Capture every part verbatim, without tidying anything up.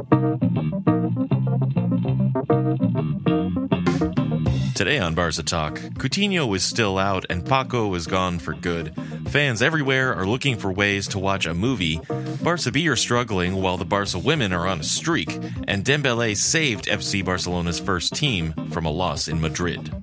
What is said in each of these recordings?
Today on Barca Talk, Coutinho was still out and Paco was gone for good. Fans everywhere are looking for ways to watch a movie. Barca B are struggling while the Barca women are on a streak. And Dembele saved F C Barcelona's first team from a loss in Madrid.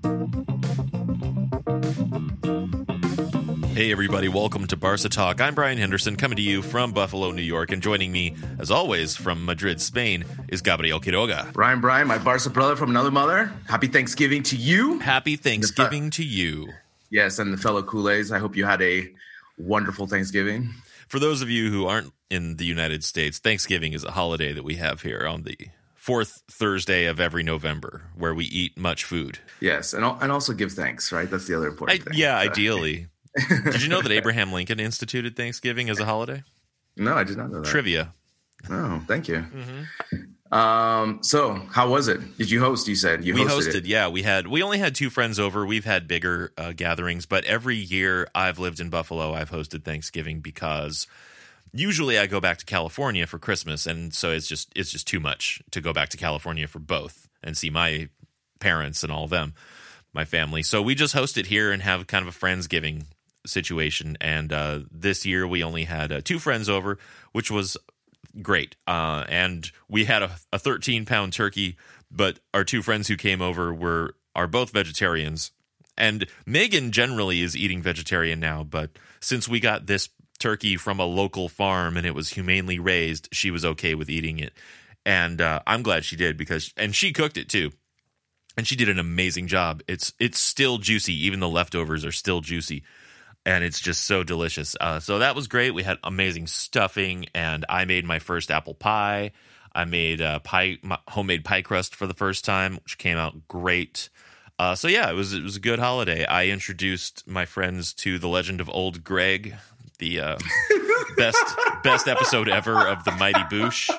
Hey everybody, welcome to Barca Talk. I'm Brian Henderson, coming to you from Buffalo, New York, and joining me, as always, from Madrid, Spain, is Gabriel Quiroga. Brian, Brian, my Barca brother from another mother. Happy Thanksgiving to you. Happy Thanksgiving to you. Yes, and the fellow Kool-Aids, I hope you had a wonderful Thanksgiving. For those of you who aren't in the United States, Thanksgiving is a holiday that we have here on the fourth Thursday of every November, where we eat much food. Yes, and and also give thanks, right? That's the other important I, thing. Yeah, ideally. Did you know that Abraham Lincoln instituted Thanksgiving as a holiday? No, I did not know that. Trivia. Oh, thank you. Mm-hmm. Um, so how was it? Did you host? You said you we hosted hosted. it. Yeah, we had. We only had two friends over. We've had bigger uh, gatherings, but every year I've lived in Buffalo, I've hosted Thanksgiving because usually I go back to California for Christmas, and so it's just it's just too much to go back to California for both and see my parents and all of them, my family. So we just host it here and have kind of a Friendsgiving situation. And uh, this year we only had uh, two friends over, which was great. Uh, and we had a, a thirteen pound turkey, but our two friends who came over were are both vegetarians. And Megan generally is eating vegetarian now, but since we got this turkey from a local farm and it was humanely raised, she was okay with eating it. And uh, I'm glad she did, because and she cooked it too. And she did an amazing job. It's it's still juicy. Even the leftovers are still juicy. And it's just so delicious. Uh, so that was great. We had amazing stuffing, and I made my first apple pie. I made uh, pie, my homemade pie crust for the first time, which came out great. Uh, so yeah, it was it was a good holiday. I introduced my friends to the Legend of Old Greg, the uh, best best episode ever of the Mighty Boosh.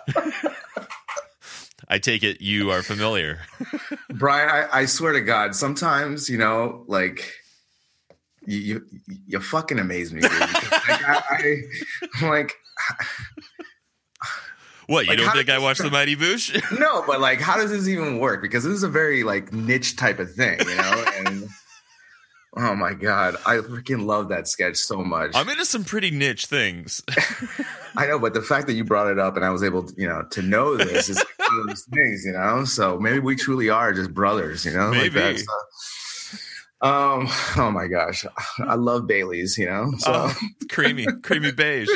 I take it you are familiar. Brian, I, I swear to God, sometimes, you know, like, you you, you fucking amaze me, dude. Like, I, I, I'm like, what, you like, don't think I watched the Mighty Boosh? No, but like, how does this even work? Because this is a very like niche type of thing, you know? And oh my God, I freaking love that sketch so much. I'm into some pretty niche things. I know, but the fact that you brought it up and I was able to, you know, to know this is one of those things, you know? So maybe we truly are just brothers, you know? Maybe. Like that, so. Um, oh my gosh. I love Bailey's, you know? So oh, creamy, creamy beige.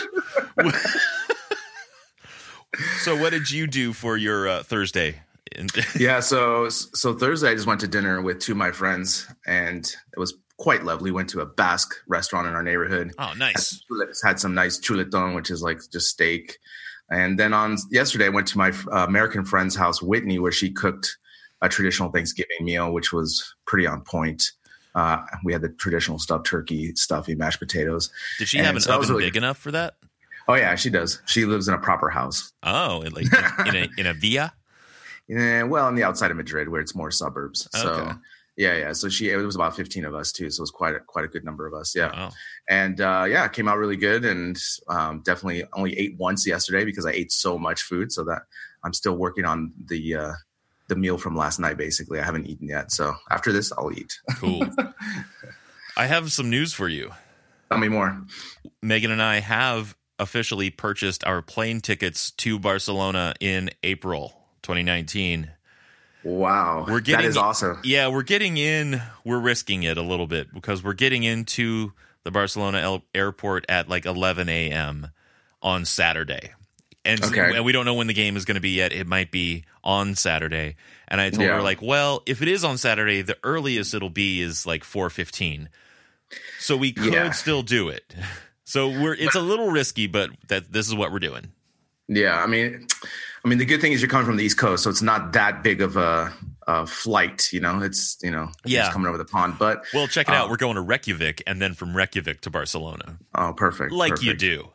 So what did you do for your uh, Thursday? yeah, so so Thursday I just went to dinner with two of my friends, and it was quite lovely. Went to a Basque restaurant in our neighborhood. Oh, nice. Had, had some nice chuletón, which is like just steak. And then on yesterday I went to my uh, American friend's house, Whitney, where she cooked a traditional Thanksgiving meal, which was pretty on point. Uh, we had the traditional stuffed turkey, stuffing, mashed potatoes. Did she and have an so oven really, big enough for that? Oh yeah, she does. She lives in a proper house. Oh, like in a in a villa? Yeah, well, on the outside of Madrid, where it's more suburbs. So okay. yeah, yeah. So she it was about fifteen of us too. So it was quite a, quite a good number of us. Yeah, wow. And uh, yeah, it came out really good, and um, definitely only ate once yesterday because I ate so much food. So that I'm still working on the uh, the meal from last night. Basically, I haven't eaten yet. So after this, I'll eat. Cool. I have some news for you. Tell me more. Megan and I have officially purchased our plane tickets to Barcelona in April twenty nineteen. Wow. We're getting, that is awesome. Yeah, we're getting in. We're risking it a little bit because we're getting into the Barcelona el- airport at like eleven a.m. on Saturday. And, okay. and we don't know when the game is going to be yet. It might be on Saturday. And I told yeah. her, like, well, if it is on Saturday, the earliest it'll be is like four fifteen. So we could yeah. still do it. So we're it's a little risky, but that this is what we're doing. Yeah, I mean, I mean, the good thing is you're coming from the East Coast, so it's not that big of a, a flight. You know, it's you know, yeah, it's coming over the pond. But well, check it um, out. We're going to Reykjavik, and then from Reykjavik to Barcelona. Oh, perfect, like perfect. you do.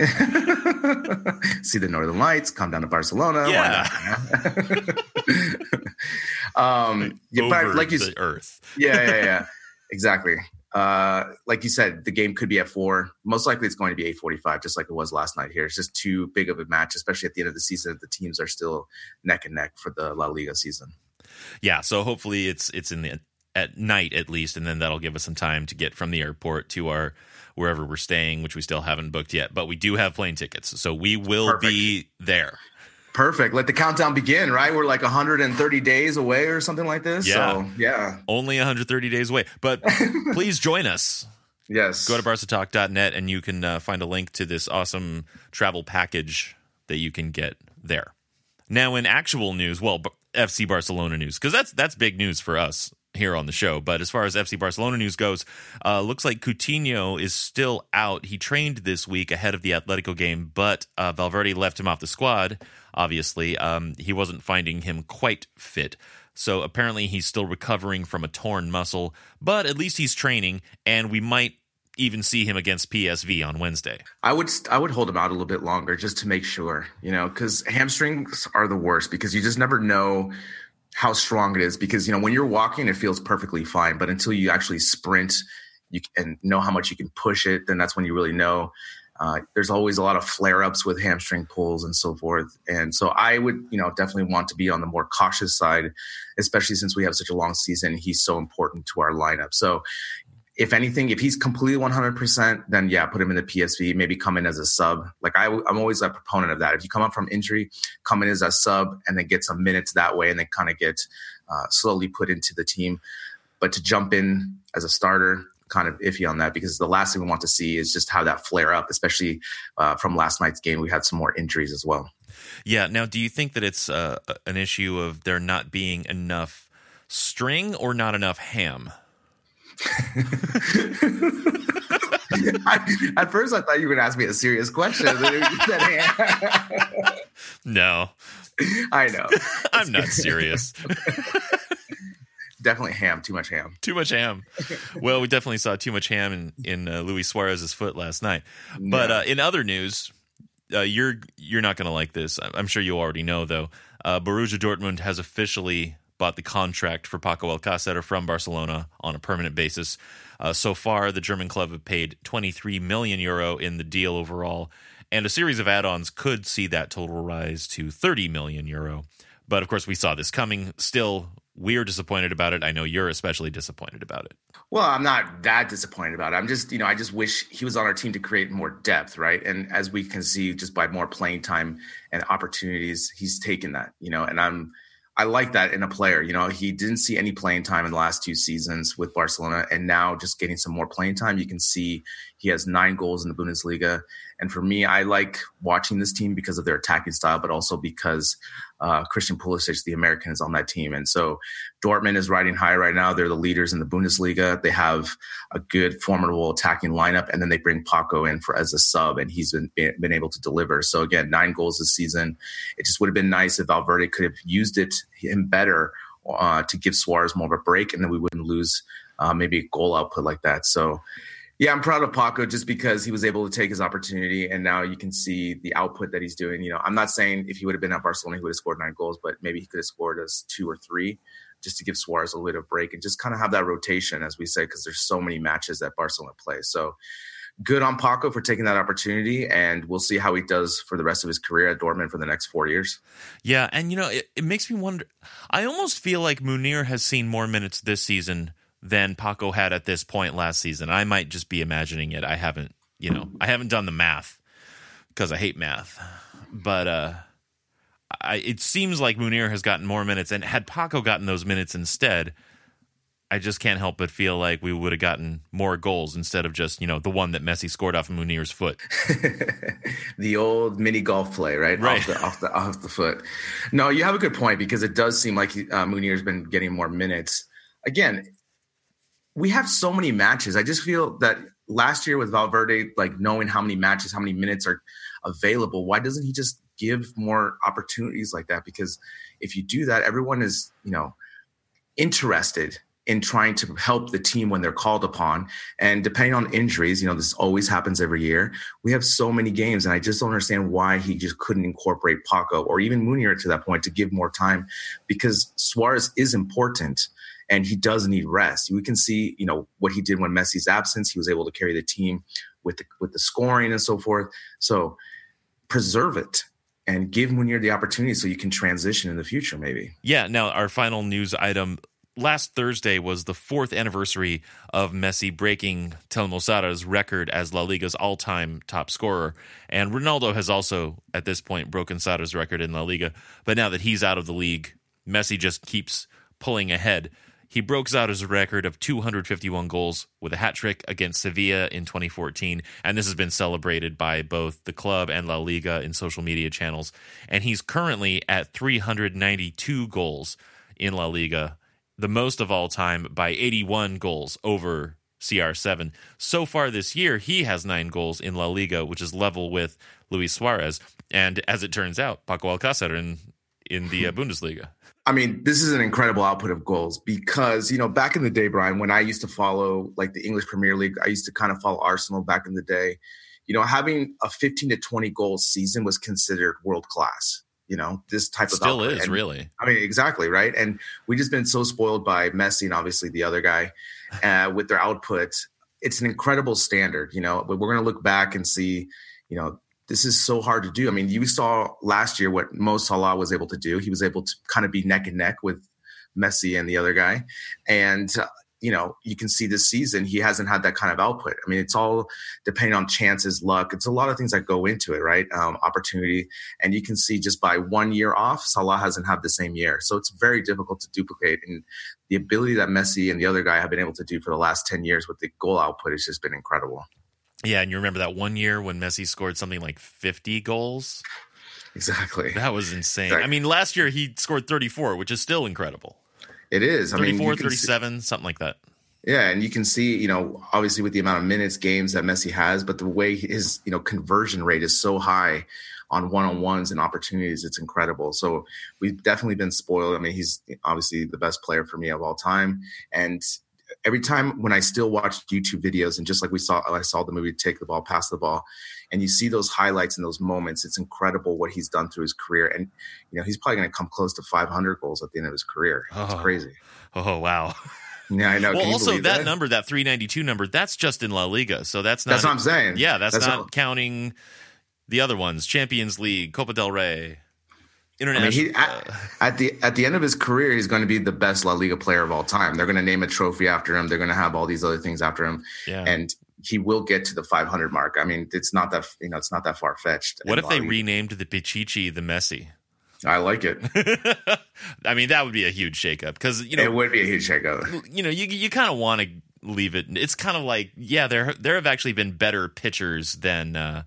See the Northern Lights. Come down to Barcelona. Yeah. um, yeah, over but like you, the Earth. yeah, yeah, yeah, exactly. Uh, like you said, the game could be at four. Most likely it's going to be eight forty-five, just like it was last night here. It's just too big of a match, especially at the end of the season. The teams are still neck and neck for the La Liga season. Yeah, so hopefully it's it's in the at night at least, and then that'll give us some time to get from the airport to our wherever we're staying, which we still haven't booked yet. But we do have plane tickets, so we will Perfect. be there. Perfect. Let the countdown begin, right? We're like one hundred thirty days away or something like this. Yeah. So, yeah. Only one hundred thirty days away. But please join us. Yes. Go to barca talk dot net and you can uh, find a link to this awesome travel package that you can get there. Now, in actual news, well, F C Barcelona news, because that's that's big news for us here on the show. But as far as F C Barcelona news goes, uh, looks like Coutinho is still out. He trained this week ahead of the Atletico game, but uh, Valverde left him off the squad. Obviously, um, he wasn't finding him quite fit. So apparently he's still recovering from a torn muscle, but at least he's training, and we might even see him against P S V on Wednesday. I would I would hold him out a little bit longer just to make sure, you know, because hamstrings are the worst because you just never know how strong it is. Because, you know, when you're walking, it feels perfectly fine. But until you actually sprint you and know how much you can push it, then that's when you really know. Uh, there's always a lot of flare-ups with hamstring pulls and so forth. And so I would, you know, definitely want to be on the more cautious side, especially since we have such a long season. He's so important to our lineup. So if anything, if he's completely one hundred percent, then yeah, put him in the P S V, maybe come in as a sub. Like I, I'm always a proponent of that. If you come up from injury, come in as a sub and then get some minutes that way and then kind of get uh, slowly put into the team. But to jump in as a starter, kind of iffy on that because the last thing we want to see is just how that flare up, especially uh, from last night's game. We had some more injuries as well. Yeah. Now, do you think that it's uh, an issue of there not being enough string or not enough ham? I, at first, I thought you were going to ask me a serious question. No. I know. I'm not serious. Definitely ham. Too much ham. Too much ham. Well, we definitely saw too much ham in in uh, Luis Suarez's foot last night. No. But uh, in other news, uh, you're you're not going to like this. I'm sure you already know, though. Uh, Borussia Dortmund has officially bought the contract for Paco Alcácer from Barcelona on a permanent basis. Uh, so far, the German club have paid twenty-three million euro in the deal overall, and a series of add-ons could see that total rise to thirty million euro. But of course, we saw this coming. Still, we're disappointed about it. I know you're especially disappointed about it. Well, I'm not that disappointed about it. I'm just, you know, I just wish he was on our team to create more depth, right? And as we can see, just by more playing time and opportunities, he's taken that, you know, and I'm, I like that in a player. You know, he didn't see any playing time in the last two seasons with Barcelona, and now just getting some more playing time, you can see he has nine goals in the Bundesliga. And for me, I like watching this team because of their attacking style, but also because uh, Christian Pulisic, the American, is on that team. And so Dortmund is riding high right now. They're the leaders in the Bundesliga. They have a good, formidable attacking lineup, and then they bring Paco in for as a sub, and he's been been able to deliver. So again, nine goals this season. It just would have been nice if Valverde could have used it him better uh, to give Suarez more of a break, and then we wouldn't lose uh, maybe a goal output like that. So yeah, I'm proud of Paco just because he was able to take his opportunity, and now you can see the output that he's doing. You know, I'm not saying if he would have been at Barcelona, he would have scored nine goals, but maybe he could have scored us two or three just to give Suarez a little bit of break and just kind of have that rotation, as we say, because there's so many matches that Barcelona plays. So good on Paco for taking that opportunity, and we'll see how he does for the rest of his career at Dortmund for the next four years. Yeah, and, you know, it, it makes me wonder. I almost feel like Munir has seen more minutes this season than Paco had at this point last season. I might just be imagining it. I haven't, you know, I haven't done the math because I hate math. But uh, I, it seems like Munir has gotten more minutes, and had Paco gotten those minutes instead, I just can't help but feel like we would have gotten more goals instead of just, you know, the one that Messi scored off of Munir's foot. The old mini golf play, right? Right. Off the, off the, off the foot. No, you have a good point, because it does seem like uh, Munir's been getting more minutes. Again, we have so many matches. I just feel that last year with Valverde, like knowing how many matches, how many minutes are available, why doesn't he just give more opportunities like that? Because if you do that, everyone is, you know, interested in trying to help the team when they're called upon. And depending on injuries, you know, this always happens every year. We have so many games, and I just don't understand why he just couldn't incorporate Paco or even Munier to that point to give more time, because Suarez is important and he does need rest. We can see, you know, what he did when Messi's absence. He was able to carry the team with the, with the scoring and so forth. So preserve it and give Munier the opportunity so you can transition in the future maybe. Yeah, now our final news item. Last Thursday was the fourth anniversary of Messi breaking Telmosara's record as La Liga's all-time top scorer. And Ronaldo has also, at this point, broken Sara's record in La Liga. But now that he's out of the league, Messi just keeps pulling ahead. He broke Sara's record of two hundred fifty-one goals with a hat-trick against Sevilla in twenty fourteen. And this has been celebrated by both the club and La Liga in social media channels. And he's currently at three hundred ninety-two goals in La Liga, the most of all time by eighty-one goals over C R seven. So far this year, he has nine goals in La Liga, which is level with Luis Suarez. And as it turns out, Paco Alcácer in, in the uh, Bundesliga. I mean, this is an incredible output of goals because, you know, back in the day, Brian, when I used to follow like the English Premier League, I used to kind of follow Arsenal back in the day. You know, having a fifteen to twenty goal season was considered world class. You know, this type of still output. is and, really. I mean, exactly. Right. And we just been so spoiled by Messi and obviously the other guy uh, with their output. It's an incredible standard, you know, but we're going to look back and see, you know, this is so hard to do. I mean, you saw last year what Mo Salah was able to do. He was able to kind of be neck and neck with Messi and the other guy. And, uh, you know, you can see this season, he hasn't had that kind of output. I mean, it's all depending on chances, luck. It's a lot of things that go into it, right? Um, opportunity. And you can see just by one year off, Salah hasn't had the same year. So it's very difficult to duplicate. And the ability that Messi and the other guy have been able to do for the last ten years with the goal output has just been incredible. Yeah, and you remember that one year when Messi scored something like fifty goals? Exactly. That was insane. Exactly. I mean, last year he scored thirty-four, which is still incredible. It is. I thirty-four, mean, thirty-seven, see, something like that. Yeah, and you can see, you know, obviously with the amount of minutes, games that Messi has, but the way his, you know, conversion rate is so high on one-on-ones and opportunities, it's incredible. So we've definitely been spoiled. I mean, he's obviously the best player for me of all time. And every time when I still watch YouTube videos, and just like we saw, I saw the movie Take the Ball, Pass the Ball, and you see those highlights and those moments, it's incredible what he's done through his career. And, you know, he's probably going to come close to five hundred goals at the end of his career. It's oh. crazy. Oh, wow. Yeah, I know. Well, also that, that number, that three ninety-two number, that's just in La Liga. So that's not. That's what I'm saying. Yeah, that's, that's not what, counting the other ones: Champions League, Copa del Rey, international. I mean, he, at, uh, at the at the end of his career, he's going to be the best La Liga player of all time. They're going to name a trophy after him. They're going to have all these other things after him. Yeah. And he will get to the five hundred mark. I mean, it's not that you know, it's not that far fetched. What if they renamed the Pichichi the Messi? I like it. I mean, that would be a huge shakeup because you know it would be a huge shakeup. You know, you you kind of want to leave it. It's kind of like yeah, there there have actually been better pitchers than uh,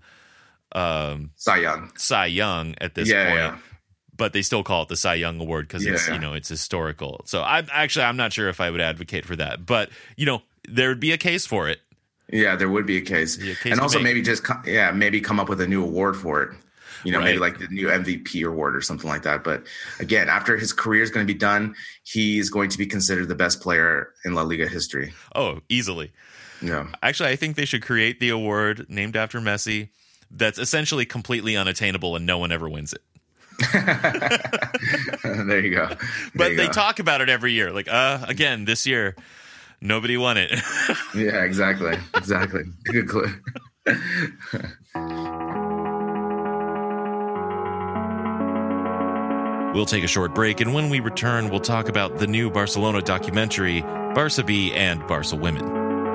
um, Cy Young. Cy Young at this yeah, point, yeah. but they still call it the Cy Young Award because it's yeah. you know it's historical. So I actually I'm not sure if I would advocate for that, but you know there would be a case for it. Yeah, there would be a case, a case and also make. maybe just yeah maybe come up with a new award for it. You know, right. maybe like the new M V P award or something like that. But again, after his career is going to be done, he's going to be considered the best player in La Liga history. Oh, easily. Yeah. Actually, I think they should create the award named after Messi that's essentially completely unattainable and no one ever wins it. There you go. There but you they go. talk about it every year. Like, uh, again, this year, nobody won it. Yeah, exactly. Exactly. Good clue. We'll take a short break, and when we return, we'll talk about the new Barcelona documentary, Barca B and Barca Women.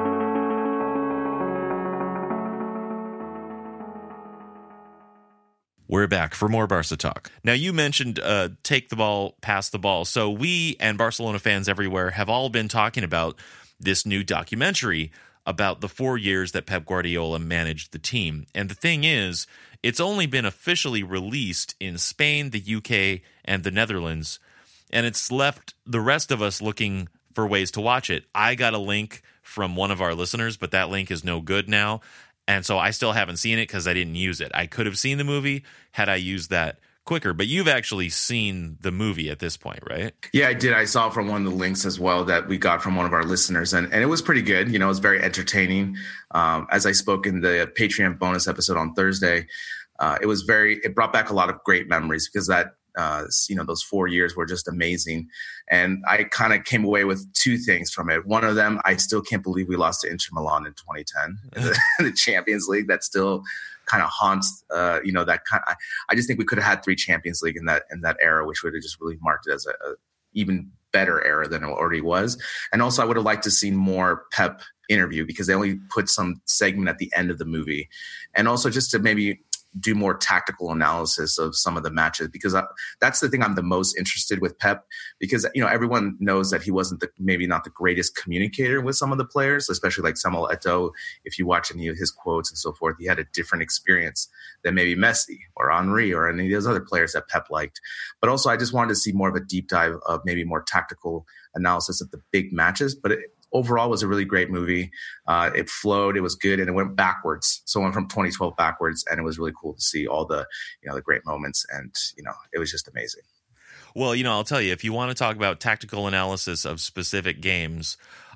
We're back for more Barca talk. Now, you mentioned uh, take the ball, pass the ball. So we and Barcelona fans everywhere have all been talking about this new documentary about the four years that Pep Guardiola managed the team. And the thing is, it's only been officially released in Spain, the U K, and the Netherlands, and it's left the rest of us looking for ways to watch it. I got a link from one of our listeners, but that link is no good now, and so I still haven't seen it because I didn't use it. I could have seen the movie had I used that quicker. But you've actually seen the movie at this point, right? Yeah, I did. I saw from one of the links as well that we got from one of our listeners, and, and it was pretty good. You know, it was very entertaining. Um, as I spoke in the Patreon bonus episode on Thursday, uh, it was very, it brought back a lot of great memories because that, uh, you know, those four years were just amazing. And I kind of came away with two things from it. One of them, I still can't believe we lost to Inter Milan in twenty ten, in the, the Champions League. That still kind of haunts, uh, you know, that kind of, I just think we could have had three Champions League in that, in that era, which would have just really marked it as a, a even better era than it already was. And also I would have liked to see more Pep interview because they only put some segment at the end of the movie. And also just to maybe do more tactical analysis of some of the matches, because I, that's the thing I'm the most interested with Pep, because, you know, everyone knows that he wasn't the, maybe not the greatest communicator with some of the players, especially like Samuel Eto'o. If you watch any of his quotes and so forth, he had a different experience than maybe Messi or Henry or any of those other players that Pep liked. But also I just wanted to see more of a deep dive of maybe more tactical analysis of the big matches. But it, overall was a really great movie. Uh, it flowed, it was good, and it went backwards. So it went from twenty twelve backwards, and it was really cool to see all the, you know, the great moments, and, you know, it was just amazing. Well, you know, I'll tell you, if you want to talk about tactical analysis of specific games,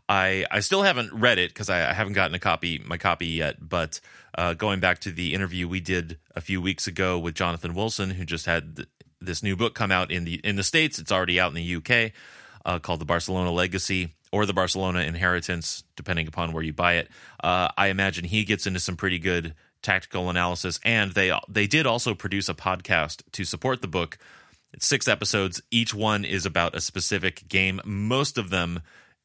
I I still haven't read it because I, I haven't gotten a copy, my copy yet, but uh, going back to the interview we did a few weeks ago with Jonathan Wilson, who just had th- this new book come out in the in the States. It's already out in the U K, uh, called The Barcelona Legacy, or The Barcelona Inheritance, depending upon where you buy it. Uh, I imagine he gets into some pretty good tactical analysis, and they they did also produce a podcast to support the book. It's six episodes. Each one is about a specific game, most of them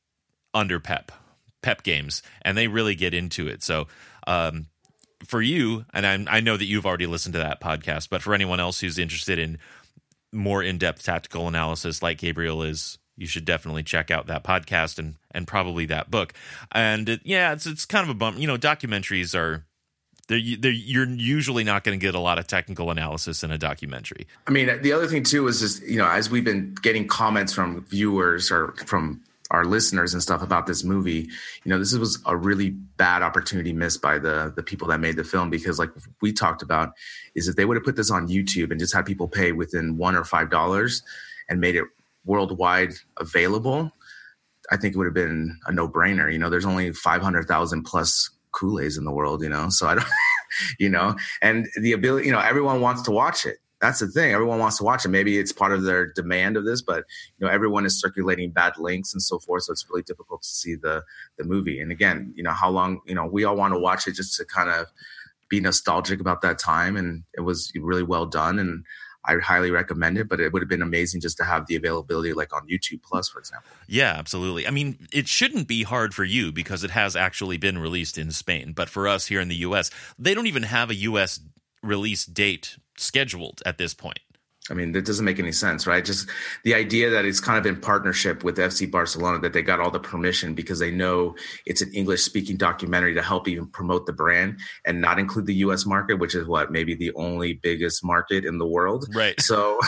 under Pep, Pep games, and they really get into it. So um, for you, and I, I know that you've already listened to that podcast, but for anyone else who's interested in more in-depth tactical analysis like Gabriel is, you should definitely check out that podcast and, and probably that book. And it, yeah, it's it's kind of a bump. You know, documentaries are they're, they're you're usually not going to get a lot of technical analysis in a documentary. I mean, the other thing too is just, you know, as we've been getting comments from viewers or from our listeners and stuff about this movie, you know, this was a really bad opportunity missed by the the people that made the film, because like we talked about, is if they would have put this on YouTube and just had people pay within one or five dollars and made it worldwide available, I think it would have been a no-brainer. You know, there's only five hundred thousand plus Kool-Aids in the world, you know, so I don't, you know, and the ability, you know, everyone wants to watch it. That's the thing. Everyone wants to watch it. Maybe it's part of their demand of this, but, you know, everyone is circulating bad links and so forth. So it's really difficult to see the, the movie. And again, you know, how long, you know, we all want to watch it just to kind of be nostalgic about that time. And it was really well done. And I highly recommend it, but it would have been amazing just to have the availability like on YouTube Plus, for example. Yeah, absolutely. I mean, it shouldn't be hard for you because it has actually been released in Spain. But for us here in the U S, they don't even have a U S release date scheduled at this point. I mean, that doesn't make any sense, right? Just the idea that it's kind of in partnership with F C Barcelona, that they got all the permission because they know it's an English-speaking documentary to help even promote the brand and not include the U S market, which is what, maybe the only biggest market in the world. Right. So,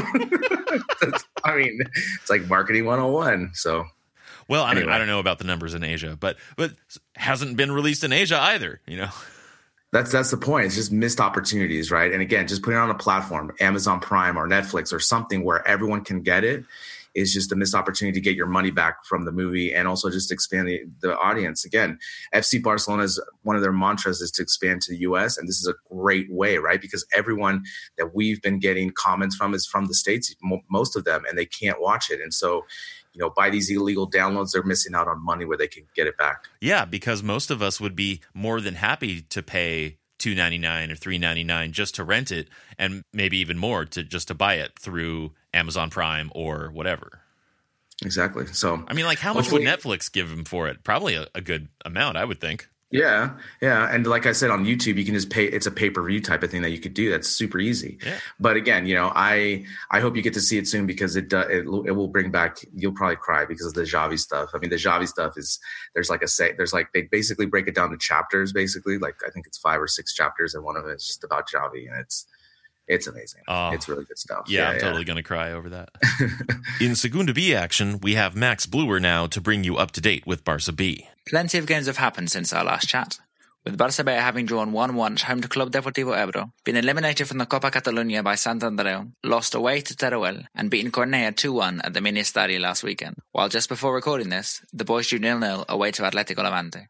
I mean, it's like marketing one oh one. So, well, I, anyway. don't, I don't know about the numbers in Asia, but but hasn't been released in Asia either, you know? That's that's the point. It's just missed opportunities, right? And again, just putting it on a platform, Amazon Prime or Netflix or something where everyone can get it, is just a missed opportunity to get your money back from the movie and also just expand the, the audience. Again, F C Barcelona's one of their mantras is to expand to the U S, and this is a great way, right? Because everyone that we've been getting comments from is from the States, mo- most of them, and they can't watch it. And so, you know, by these illegal downloads, they're missing out on money where they can get it back. Yeah, because most of us would be more than happy to pay two ninety-nine or three ninety-nine just to rent it, and maybe even more to just to buy it through Amazon Prime or whatever. Exactly. So, I mean, like, how much would Netflix give them for it? Probably a, a good amount, I would think. Yeah, yeah. And like I said, on YouTube, you can just pay. It's a pay-per-view type of thing that you could do. That's super easy. Yeah. But again, you know, I I hope you get to see it soon, because it, uh, it it will bring back. You'll probably cry because of the Xavi stuff. I mean, the Xavi stuff is there's like a say there's like they basically break it down to chapters. Basically, like I think it's five or six chapters, and one of it is just about Xavi, and it's it's amazing. Oh, it's really good stuff. Yeah, yeah I'm yeah. totally gonna cry over that. In Segunda B action, we have Max Bluer now to bring you up to date with Barca B. Plenty of games have happened since our last chat. with Barça B having drawn one one at home to Club Deportivo Ebro, been eliminated from the Copa Catalunya by Sant Andreu, lost away to Teruel, and beaten Cornellà two one at the Mini Estadio last weekend, while just before recording this, the boys drew nil nil away to Atlético Levante.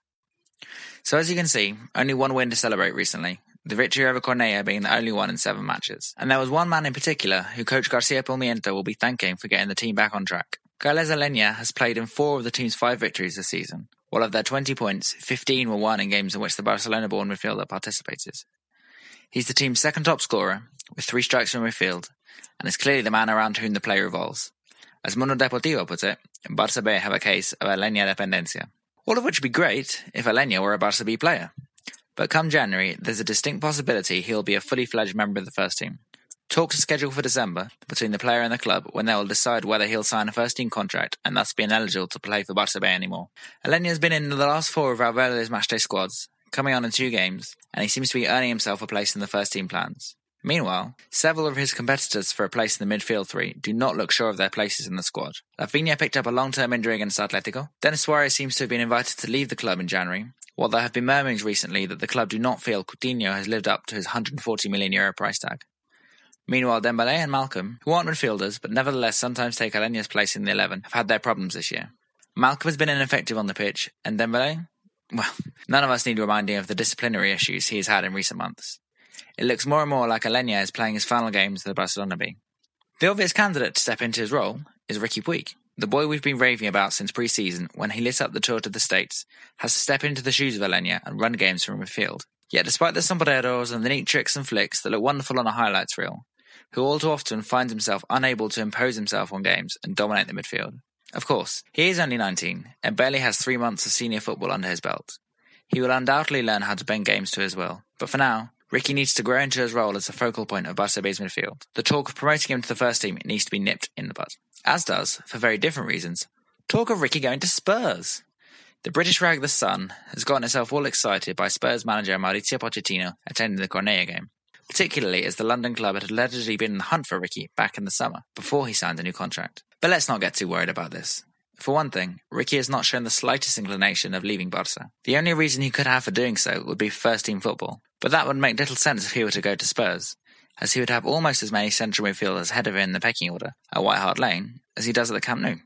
So as you can see, only one win to celebrate recently, the victory over Cornellà being the only one in seven matches. And there was one man in particular who coach Garcia Pimienta will be thanking for getting the team back on track. Carles Aleñà has played in four of the team's five victories this season, while of their twenty points, fifteen were won in games in which the Barcelona-born midfielder participated. He's the team's second top scorer, with three strikes from midfield, and is clearly the man around whom the play revolves. As Mundo Deportivo puts it, Barça B have a case of Aleñà dependencia. All of which would be great if Aleñà were a Barça B player. But come January, there's a distinct possibility he'll be a fully fledged member of the first team. Talks are scheduled for December between the player and the club when they will decide whether he'll sign a first-team contract and thus be ineligible to play for Barça B anymore. Aleñà has been in the last four of Valverde's matchday squads, coming on in two games, and he seems to be earning himself a place in the first-team plans. Meanwhile, several of his competitors for a place in the midfield three do not look sure of their places in the squad. Rafinha picked up a long-term injury against Atletico. Denis Suarez seems to have been invited to leave the club in January, while there have been murmurings recently that the club do not feel Coutinho has lived up to his one hundred forty million euro price tag. Meanwhile, Dembélé and Malcolm, who aren't midfielders but nevertheless sometimes take Aleñà's place in the eleven, have had their problems this year. Malcolm has been ineffective on the pitch, and Dembélé? Well, none of us need reminding of the disciplinary issues he has had in recent months. It looks more and more like Aleñà is playing his final games for the Barcelona B. The obvious candidate to step into his role is Riqui Puig. The boy we've been raving about since pre-season, when he lit up the tour to the States, has to step into the shoes of Aleñà and run games from midfield. Yet despite the sombreros and the neat tricks and flicks that look wonderful on a highlights reel, who all too often finds himself unable to impose himself on games and dominate the midfield. Of course, he is only nineteen, and barely has three months of senior football under his belt. He will undoubtedly learn how to bend games to his will, but for now, Riqui needs to grow into his role as the focal point of Barça B's midfield. The talk of promoting him to the first team needs to be nipped in the bud. As does, for very different reasons, talk of Riqui going to Spurs. The British rag The Sun has gotten itself all excited by Spurs manager Mauricio Pochettino attending the Cornellà game, particularly as the London club had allegedly been in the hunt for Riqui back in the summer, before he signed a new contract. But let's not get too worried about this. For one thing, Riqui has not shown the slightest inclination of leaving Barça. The only reason he could have for doing so would be first-team football, but that would make little sense if he were to go to Spurs, as he would have almost as many central midfielders ahead of him in the pecking order at White Hart Lane as he does at the Camp Nou.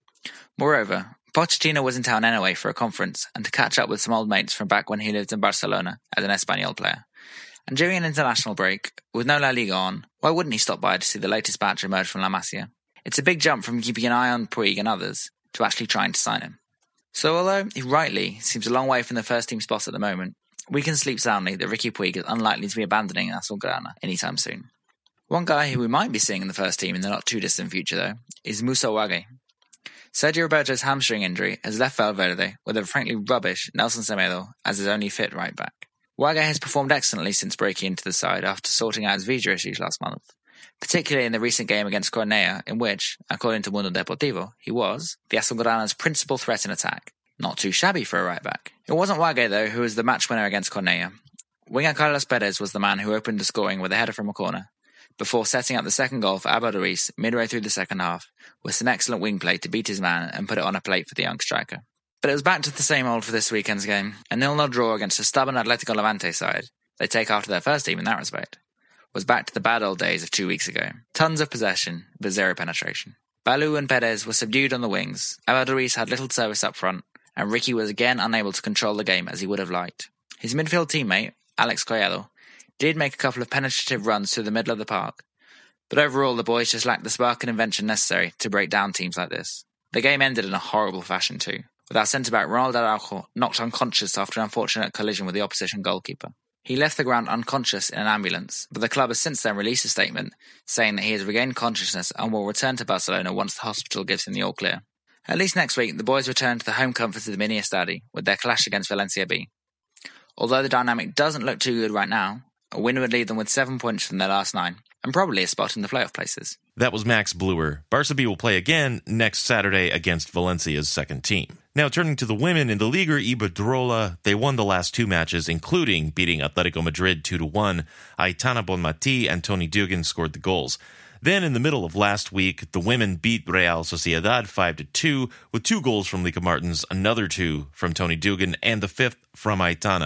Moreover, Pochettino was in town anyway for a conference and to catch up with some old mates from back when he lived in Barcelona as an Espanyol player. And during an international break, with no La Liga on, why wouldn't he stop by to see the latest batch emerge from La Masia? It's a big jump from keeping an eye on Puig and others to actually trying to sign him. So although he rightly seems a long way from the first team spot at the moment, we can sleep soundly that Riqui Puig is unlikely to be abandoning Azulgrana anytime soon. One guy who we might be seeing in the first team in the not too distant future though, is Musa Wagué. Sergio Roberto's hamstring injury has left Valverde with a frankly rubbish Nelson Semedo as his only fit right back. Wagué has performed excellently since breaking into the side after sorting out his visa issues last month, particularly in the recent game against Cornellà, in which, according to Mundo Deportivo, he was the Azulgrana's principal threat in attack. Not too shabby for a right-back. It wasn't Wagué, though, who was the match winner against Cornellà. Winger Carlos Perez was the man who opened the scoring with a header from a corner, before setting up the second goal for Abel Ruiz midway through the second half, with some excellent wing play to beat his man and put it on a plate for the young striker. But it was back to the same old for this weekend's game, a nil-nil draw against a stubborn Atlético Levante side, they take after their first team in that respect, was back to the bad old days of two weeks ago. Tons of possession, but zero penetration. Balu and Perez were subdued on the wings, Abel Ruiz had little service up front, and Riqui was again unable to control the game as he would have liked. His midfield teammate, Alex Collado, did make a couple of penetrative runs through the middle of the park, but overall the boys just lacked the spark and invention necessary to break down teams like this. The game ended in a horrible fashion too, with our centre-back Ronald Araujo knocked unconscious after an unfortunate collision with the opposition goalkeeper. He left the ground unconscious in an ambulance, but the club has since then released a statement saying that he has regained consciousness and will return to Barcelona once the hospital gives him the all-clear. At least next week, the boys return to the home comforts of the Mini Estadio with their clash against Valencia B. Although the dynamic doesn't look too good right now, a win would leave them with seven points from their last nine, and probably a spot in the playoff places. That was Max Bluer. Barça B will play again next Saturday against Valencia's second team. Now turning to the women in the Liga Iberdrola, they won the last two matches, including beating Atletico Madrid two to one. Aitana Bonmatí and Toni Duggan scored the goals. Then in the middle of last week, the women beat Real Sociedad five to two with two goals from Lica Martins, another two from Toni Duggan, and the fifth from Aitana.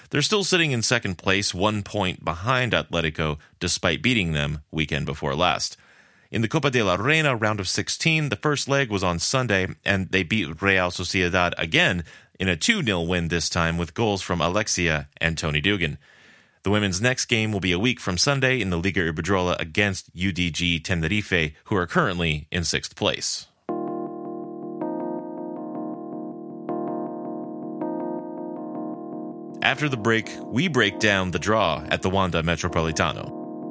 They're still sitting in second place, one point behind Atletico, despite beating them weekend before last. In the Copa de la Reina round of sixteen, the first leg was on Sunday, and they beat Real Sociedad again in a two nil win this time with goals from Alexia and Tony Dugan. The women's next game will be a week from Sunday in the Liga Iberdrola against U D G Tenerife, who are currently in sixth place. After the break, we break down the draw at the Wanda Metropolitano.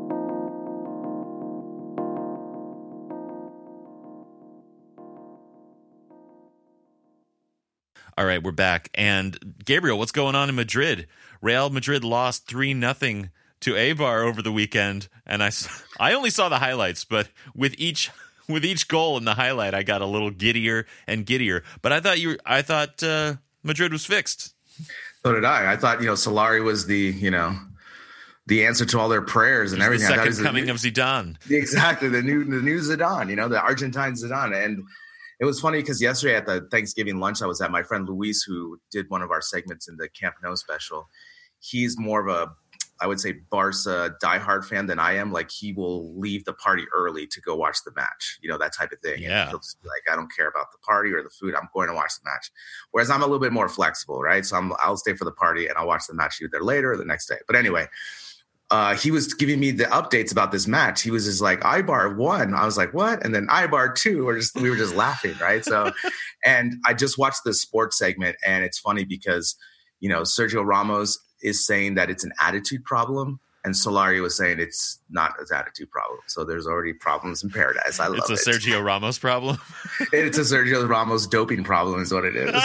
All right, we're back. And Gabriel, what's going on in Madrid? Real Madrid lost three nothing to Eibar over the weekend, and I, I only saw the highlights, but with each with each goal in the highlight, I got a little giddier and giddier. But I thought you were, I thought uh, Madrid was fixed. So did I. I thought, you know, Solari was the, you know, the answer to all their prayers and everything. The second second coming the, of Zidane. Exactly, the new the new Zidane, you know, the Argentine Zidane. And it was funny because yesterday at the Thanksgiving lunch I was at, my friend Luis, who did one of our segments in the Camp Nou special, he's more of a, I would say, Barca diehard fan than I am. Like, he will leave the party early to go watch the match, you know, that type of thing. Yeah. And he'll just be like, I don't care about the party or the food. I'm going to watch the match. Whereas I'm a little bit more flexible, right? So I'm, I'll stay for the party and I'll watch the match either later or the next day. But anyway, uh, he was giving me the updates about this match. He was just like, Eibar won. I was like, what? And then Eibar two. We're just, we were just laughing, right? So, and I just watched the sports segment, and it's funny because, you know, Sergio Ramos is saying that it's an attitude problem, and Solari was saying it's not an attitude problem. So there's already problems in paradise. I love it. It's a Sergio Ramos problem? It's a Sergio Ramos doping problem is what it is.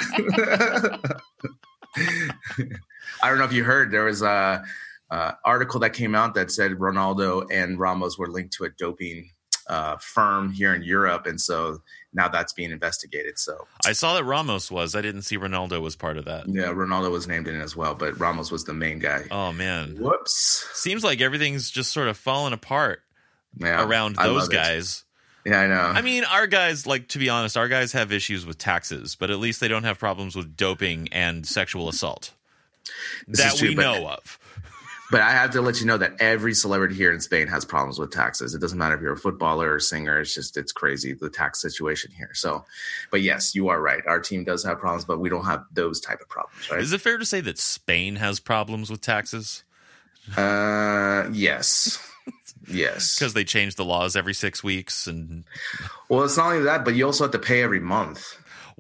I don't know if you heard, there was a, a article that came out that said Ronaldo and Ramos were linked to a doping uh, firm here in Europe, and so now that's being investigated. So I saw that Ramos was. I didn't see Ronaldo was part of that. Yeah, Ronaldo was named in it as well, but Ramos was the main guy. Oh, man. Whoops. Seems like everything's just sort of falling apart yeah, around I those love it. guys. Yeah, I know. I mean, our guys, like, to be honest, our guys have issues with taxes, but at least they don't have problems with doping and sexual assault. This that is true, we but- know of. But I have to let you know that every celebrity here in Spain has problems with taxes. It doesn't matter if you're a footballer or singer. It's just, it's crazy, the tax situation here. So, but yes, you are right. Our team does have problems, but we don't have those type of problems, right? Is it fair to say that Spain has problems with taxes? Uh, yes. Yes. Because they change the laws every six weeks and Well, it's not only that, but you also have to pay every month.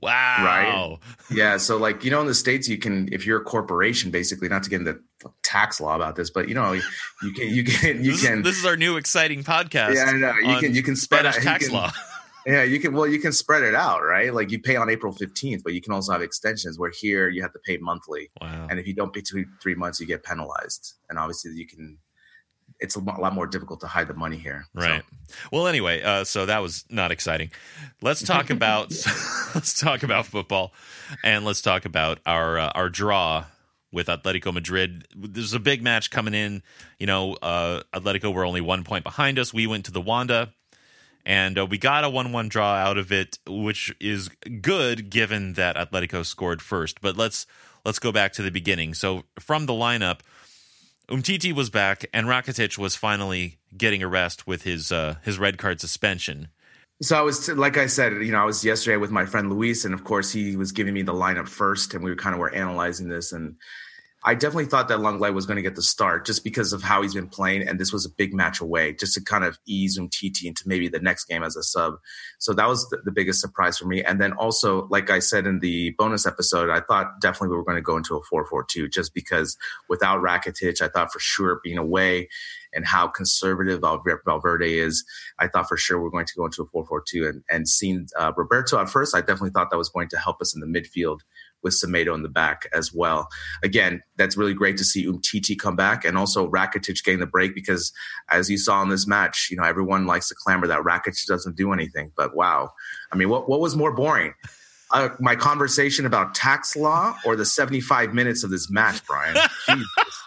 wow. Right? Yeah. So, like, you know, in the States, you can, if you're a corporation, basically, not to get into tax law about this, but, you know, you can, you can, you this, can. Is, this is our new exciting podcast. Yeah, I know. You can, you can spread Spanish out, tax you can, law. Yeah, you can. Well, you can spread it out, right? Like, you pay on April fifteenth, but you can also have extensions where here you have to pay monthly. Wow. And if you don't pay two, three months, you get penalized. And obviously, you can. It's a lot more difficult to hide the money here. Right. So. Well, anyway, uh, so that was not exciting. Let's talk about let's talk about football, and let's talk about our uh, our draw with Atletico Madrid. There's a big match coming in. You know, uh, Atletico were only one point behind us. We went to the Wanda, and uh, we got a one one draw out of it, which is good given that Atletico scored first. But let's let's go back to the beginning. So from the lineup, Umtiti was back, and Rakitic was finally getting a rest with his uh, his red card suspension. So I was, like I said, you know, I was yesterday with my friend Luis, and of course he was giving me the lineup first, and we kind of were analyzing this, and I definitely thought that Lenglet was going to get the start just because of how he's been playing, and this was a big match away, just to kind of ease Umtiti into maybe the next game as a sub. So that was the, the biggest surprise for me. And then also, like I said in the bonus episode, I thought definitely we were going to go into a four four two just because without Rakitic, I thought for sure being away and how conservative Valverde is, I thought for sure we're going to go into a four four two. And, and seeing uh, Roberto at first, I definitely thought that was going to help us in the midfield with Semedo in the back as well. Again, that's really great to see Umtiti come back and also Rakitic getting the break because as you saw in this match, you know, everyone likes to clamor that Rakitic doesn't do anything. But wow, I mean, what, what was more boring? Uh, my conversation about tax law or the seventy-five minutes of this match, Brian? Jesus.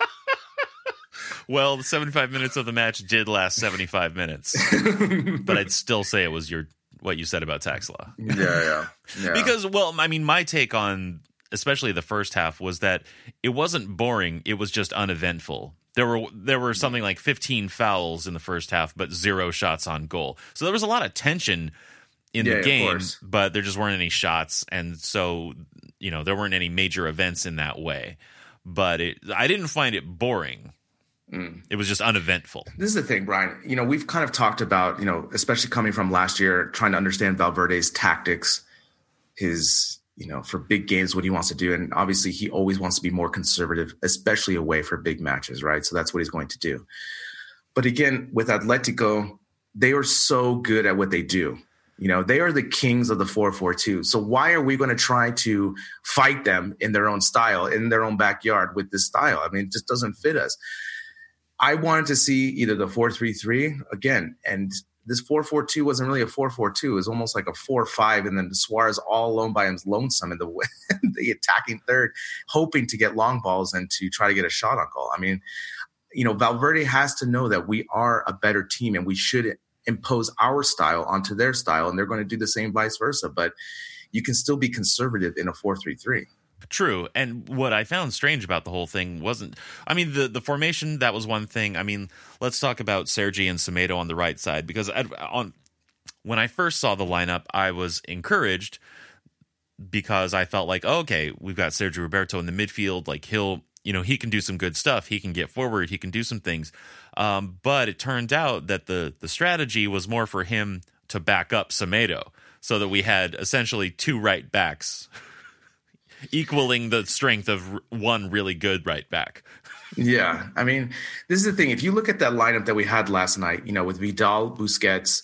Well, the seventy-five minutes of the match did last seventy-five minutes, but I'd still say it was your what you said about tax law. Yeah, yeah, yeah. Because, well, I mean, my take on especially the first half, was that it wasn't boring. It was just uneventful. There were there were something like fifteen fouls in the first half, but zero shots on goal. So there was a lot of tension in yeah, the game, of but there just weren't any shots, and so you know there weren't any major events in that way. But it, I didn't find it boring. Mm. It was just uneventful. This is the thing, Brian. You know, we've kind of talked about, you know, especially coming from last year, trying to understand Valverde's tactics, his, you know, for big games, what he wants to do. And obviously he always wants to be more conservative, especially away for big matches, right? So that's what he's going to do. But again, with Atletico, they are so good at what they do. You know, they are the kings of the four four two. So why are we going to try to fight them in their own style, in their own backyard with this style? I mean, it just doesn't fit us. I wanted to see either the four three three again, and this four four two wasn't really a four four two. It was almost like a four five, and then Suarez all alone by him, lonesome in the the attacking third, hoping to get long balls and to try to get a shot on goal. I mean, you know, Valverde has to know that we are a better team and we should impose our style onto their style, and they're going to do the same vice versa. But you can still be conservative in a four three three. True. And what I found strange about the whole thing wasn't, I mean, the, the formation, that was one thing. I mean, let's talk about Sergi and Semedo on the right side, because I, on when I first saw the lineup, I was encouraged because I felt like, oh, okay, we've got Sergio Roberto in the midfield. Like he'll, you know, he can do some good stuff. He can get forward. He can do some things. Um, but it turned out that the, the strategy was more for him to back up Semedo, so that we had essentially two right backs equaling the strength of one really good right back. Yeah. I mean, this is the thing. If you look at that lineup that we had last night, you know, with Vidal, Busquets,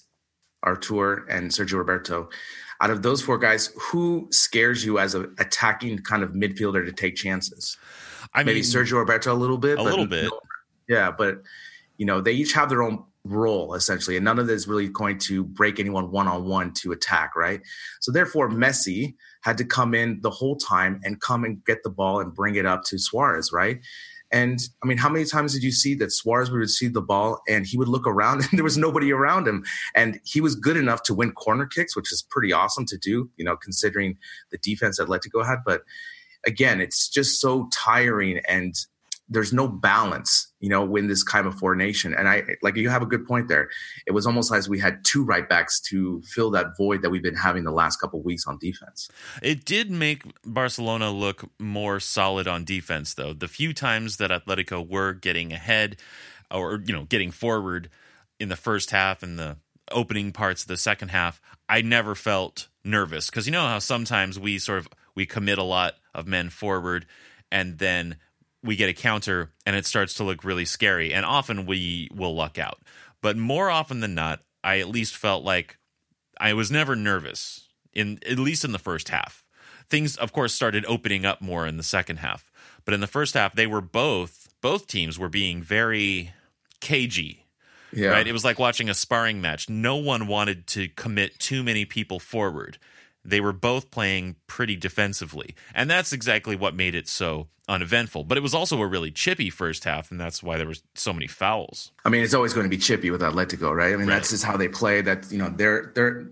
Artur, and Sergio Roberto, out of those four guys, who scares you as an attacking kind of midfielder to take chances? I Maybe mean, Sergio Roberto a little bit. A but little bit. No, yeah, but, you know, they each have their own role, essentially, and none of this is really going to break anyone one-on-one to attack, right? So therefore, Messi had to come in the whole time and come and get the ball and bring it up to Suarez, right? And, I mean, how many times did you see that Suarez would receive the ball and he would look around and there was nobody around him? And he was good enough to win corner kicks, which is pretty awesome to do, you know, considering the defense Atletico had. But, again, it's just so tiring, and there's no balance, you know, in this kind of formation. And I, like, you have a good point there. It was almost as we had two right backs to fill that void that we've been having the last couple of weeks on defense. It did make Barcelona look more solid on defense, though. The few times that Atletico were getting ahead or, you know, getting forward in the first half and the opening parts of the second half, I never felt nervous, because you know how sometimes we sort of, we commit a lot of men forward and then we get a counter and it starts to look really scary, and often we will luck out. But more often than not, I at least felt like I was never nervous, in at least in the first half. Things, of course, started opening up more in the second half. But in the first half, they were both, both teams were being very cagey. Yeah. Right? It was like watching a sparring match. No one wanted to commit too many people forward. They were both playing pretty defensively. And that's exactly what made it so uneventful. But it was also a really chippy first half, and that's why there were so many fouls. I mean, it's always going to be chippy with Atletico, right? I mean, right. That's just how they play. That, you know, they're they're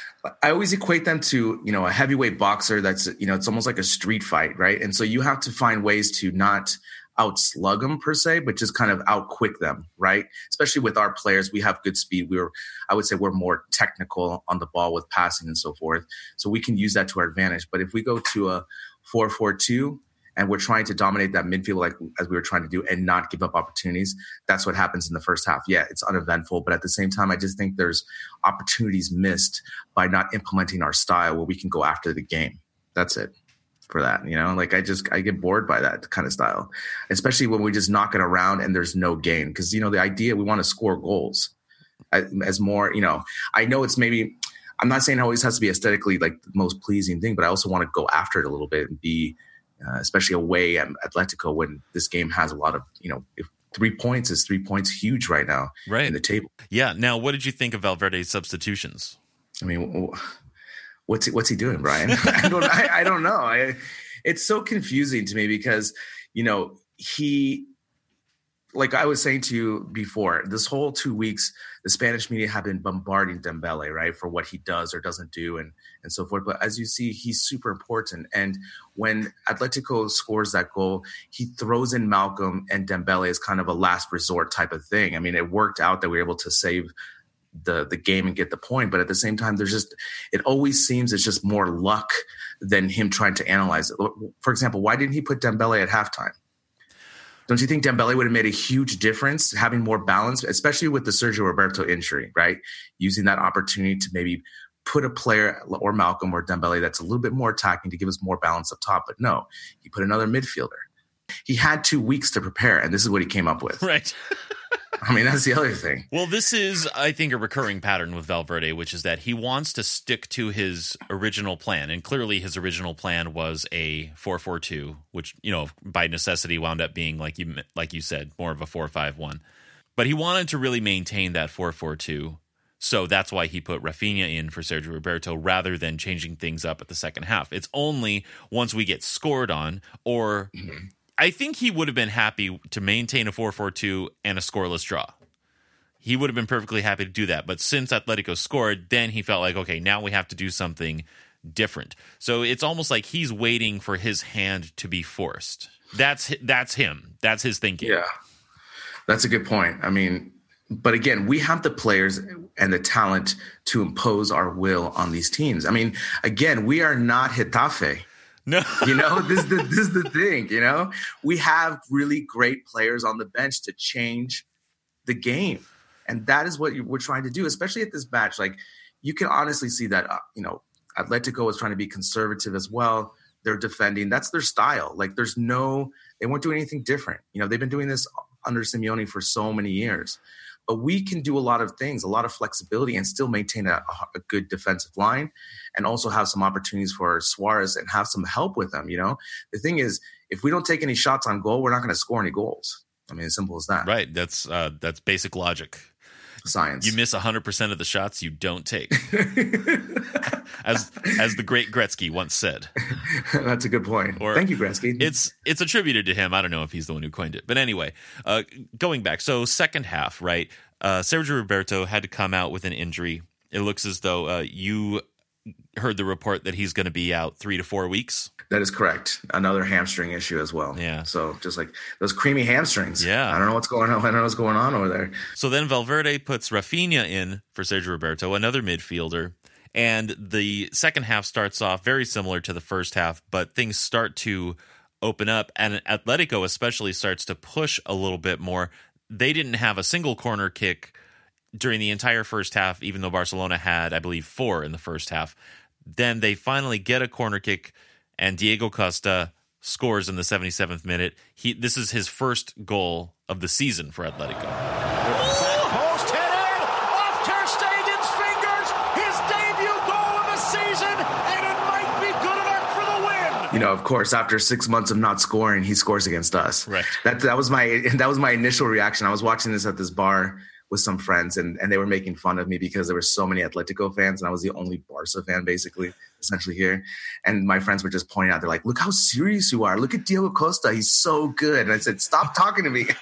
I always equate them to, you know, a heavyweight boxer that's, you know, it's almost like a street fight, right? And so you have to find ways to not outslug them per se, but just kind of outquick them, right? Especially with our players, we have good speed. We're, I would say we're more technical on the ball with passing and so forth. So we can use that to our advantage. But if we go to a four four two and we're trying to dominate that midfield like as we were trying to do and not give up opportunities, that's what happens in the first half. Yeah, it's uneventful, but at the same time, I just think there's opportunities missed by not implementing our style where we can go after the game. That's it. For that, you know, like I just I get bored by that kind of style, especially when we just knock it around and there's no gain. Because, you know, the idea we want to score goals as, as more, you know, I know it's maybe, I'm not saying it always has to be aesthetically like the most pleasing thing, but I also want to go after it a little bit and be, uh, especially away at Atletico when this game has a lot of, you know, if three points is three points huge right now right. in the table. Yeah. Now, what did you think of Valverde's substitutions? I mean, What's he, what's he doing, Brian? I don't I, I don't know. I, it's so confusing to me because, you know, he like I was saying to you before, this whole two weeks, the Spanish media have been bombarding Dembele, right, for what he does or doesn't do and, and so forth. But as you see, he's super important. And when Atletico scores that goal, he throws in Malcolm and Dembele as kind of a last resort type of thing. I mean, it worked out that we were able to save the the game and get the point. But at the same time, there's just, it always seems it's just more luck than him trying to analyze it. For example, why didn't he put Dembele at halftime? Don't you think Dembele would have made a huge difference having more balance, especially with the Sergio Roberto injury, right? Using that opportunity to maybe put a player or Malcolm or Dembele that's a little bit more attacking to give us more balance up top. But no, he put another midfielder. He had two weeks to prepare, and this is what he came up with. Right. I mean, that's the other thing. Well, this is, I think, a recurring pattern with Valverde, which is that he wants to stick to his original plan. And clearly his original plan was a four four two, which, you know, by necessity wound up being, like you like you said, more of a four five one. But he wanted to really maintain that four four two. So that's why he put Rafinha in for Sergio Roberto rather than changing things up at the second half. It's only once we get scored on, or mm-hmm. I think he would have been happy to maintain a four four two and a scoreless draw. He would have been perfectly happy to do that. But since Atletico scored, then he felt like, okay, now we have to do something different. So it's almost like he's waiting for his hand to be forced. That's that's him. That's his thinking. Yeah, that's a good point. I mean, but again, we have the players and the talent to impose our will on these teams. I mean, again, we are not Getafe. No, you know, this is the this is the thing. You know, we have really great players on the bench to change the game, and that is what we're trying to do, especially at this match. Like, you can honestly see that uh, you know, Atletico is trying to be conservative as well. They're defending. That's their style. Like, there's no, they won't do anything different. You know, they've been doing this under Simeone for so many years. But we can do a lot of things, a lot of flexibility, and still maintain a, a good defensive line, and also have some opportunities for Suarez and have some help with them. You know, the thing is, if we don't take any shots on goal, we're not going to score any goals. I mean, as simple as that. Right. That's uh, that's basic logic. Science. You miss one hundred percent of the shots you don't take. as as the great Gretzky once said. That's a good point. Or, Thank you, Gretzky. It's it's attributed to him. I don't know if he's the one who coined it. But anyway, uh, going back. So second half, right? Uh, Sergio Roberto had to come out with an injury. It looks as though uh, you heard the report that he's going to be out three to four weeks. That is correct. Another hamstring issue as well. Yeah. So just like those creamy hamstrings. Yeah. I don't know what's going on. I don't know what's going on over there. So then Valverde puts Rafinha in for Sergio Roberto, another midfielder. And the second half starts off very similar to the first half, but things start to open up. And Atletico especially starts to push a little bit more. They didn't have a single corner kick during the entire first half, even though Barcelona had, I believe, four in the first half. Then they finally get a corner kick, and Diego Costa scores in the seventy-seventh minute. He This is his first goal of the season for Atletico. Post hit in, off Ter Stegen's fingers, his debut goal of the season, and it might be good enough for the win. You know, of course, after six months of not scoring, he scores against us. Right. That that was my that was my initial reaction. I was watching this at this bar with some friends, and, and they were making fun of me because there were so many Atletico fans, and I was the only Barca fan, basically, essentially here. And my friends were just pointing out, they're like, look how serious you are. Look at Diego Costa. He's so good. And I said, stop talking to me.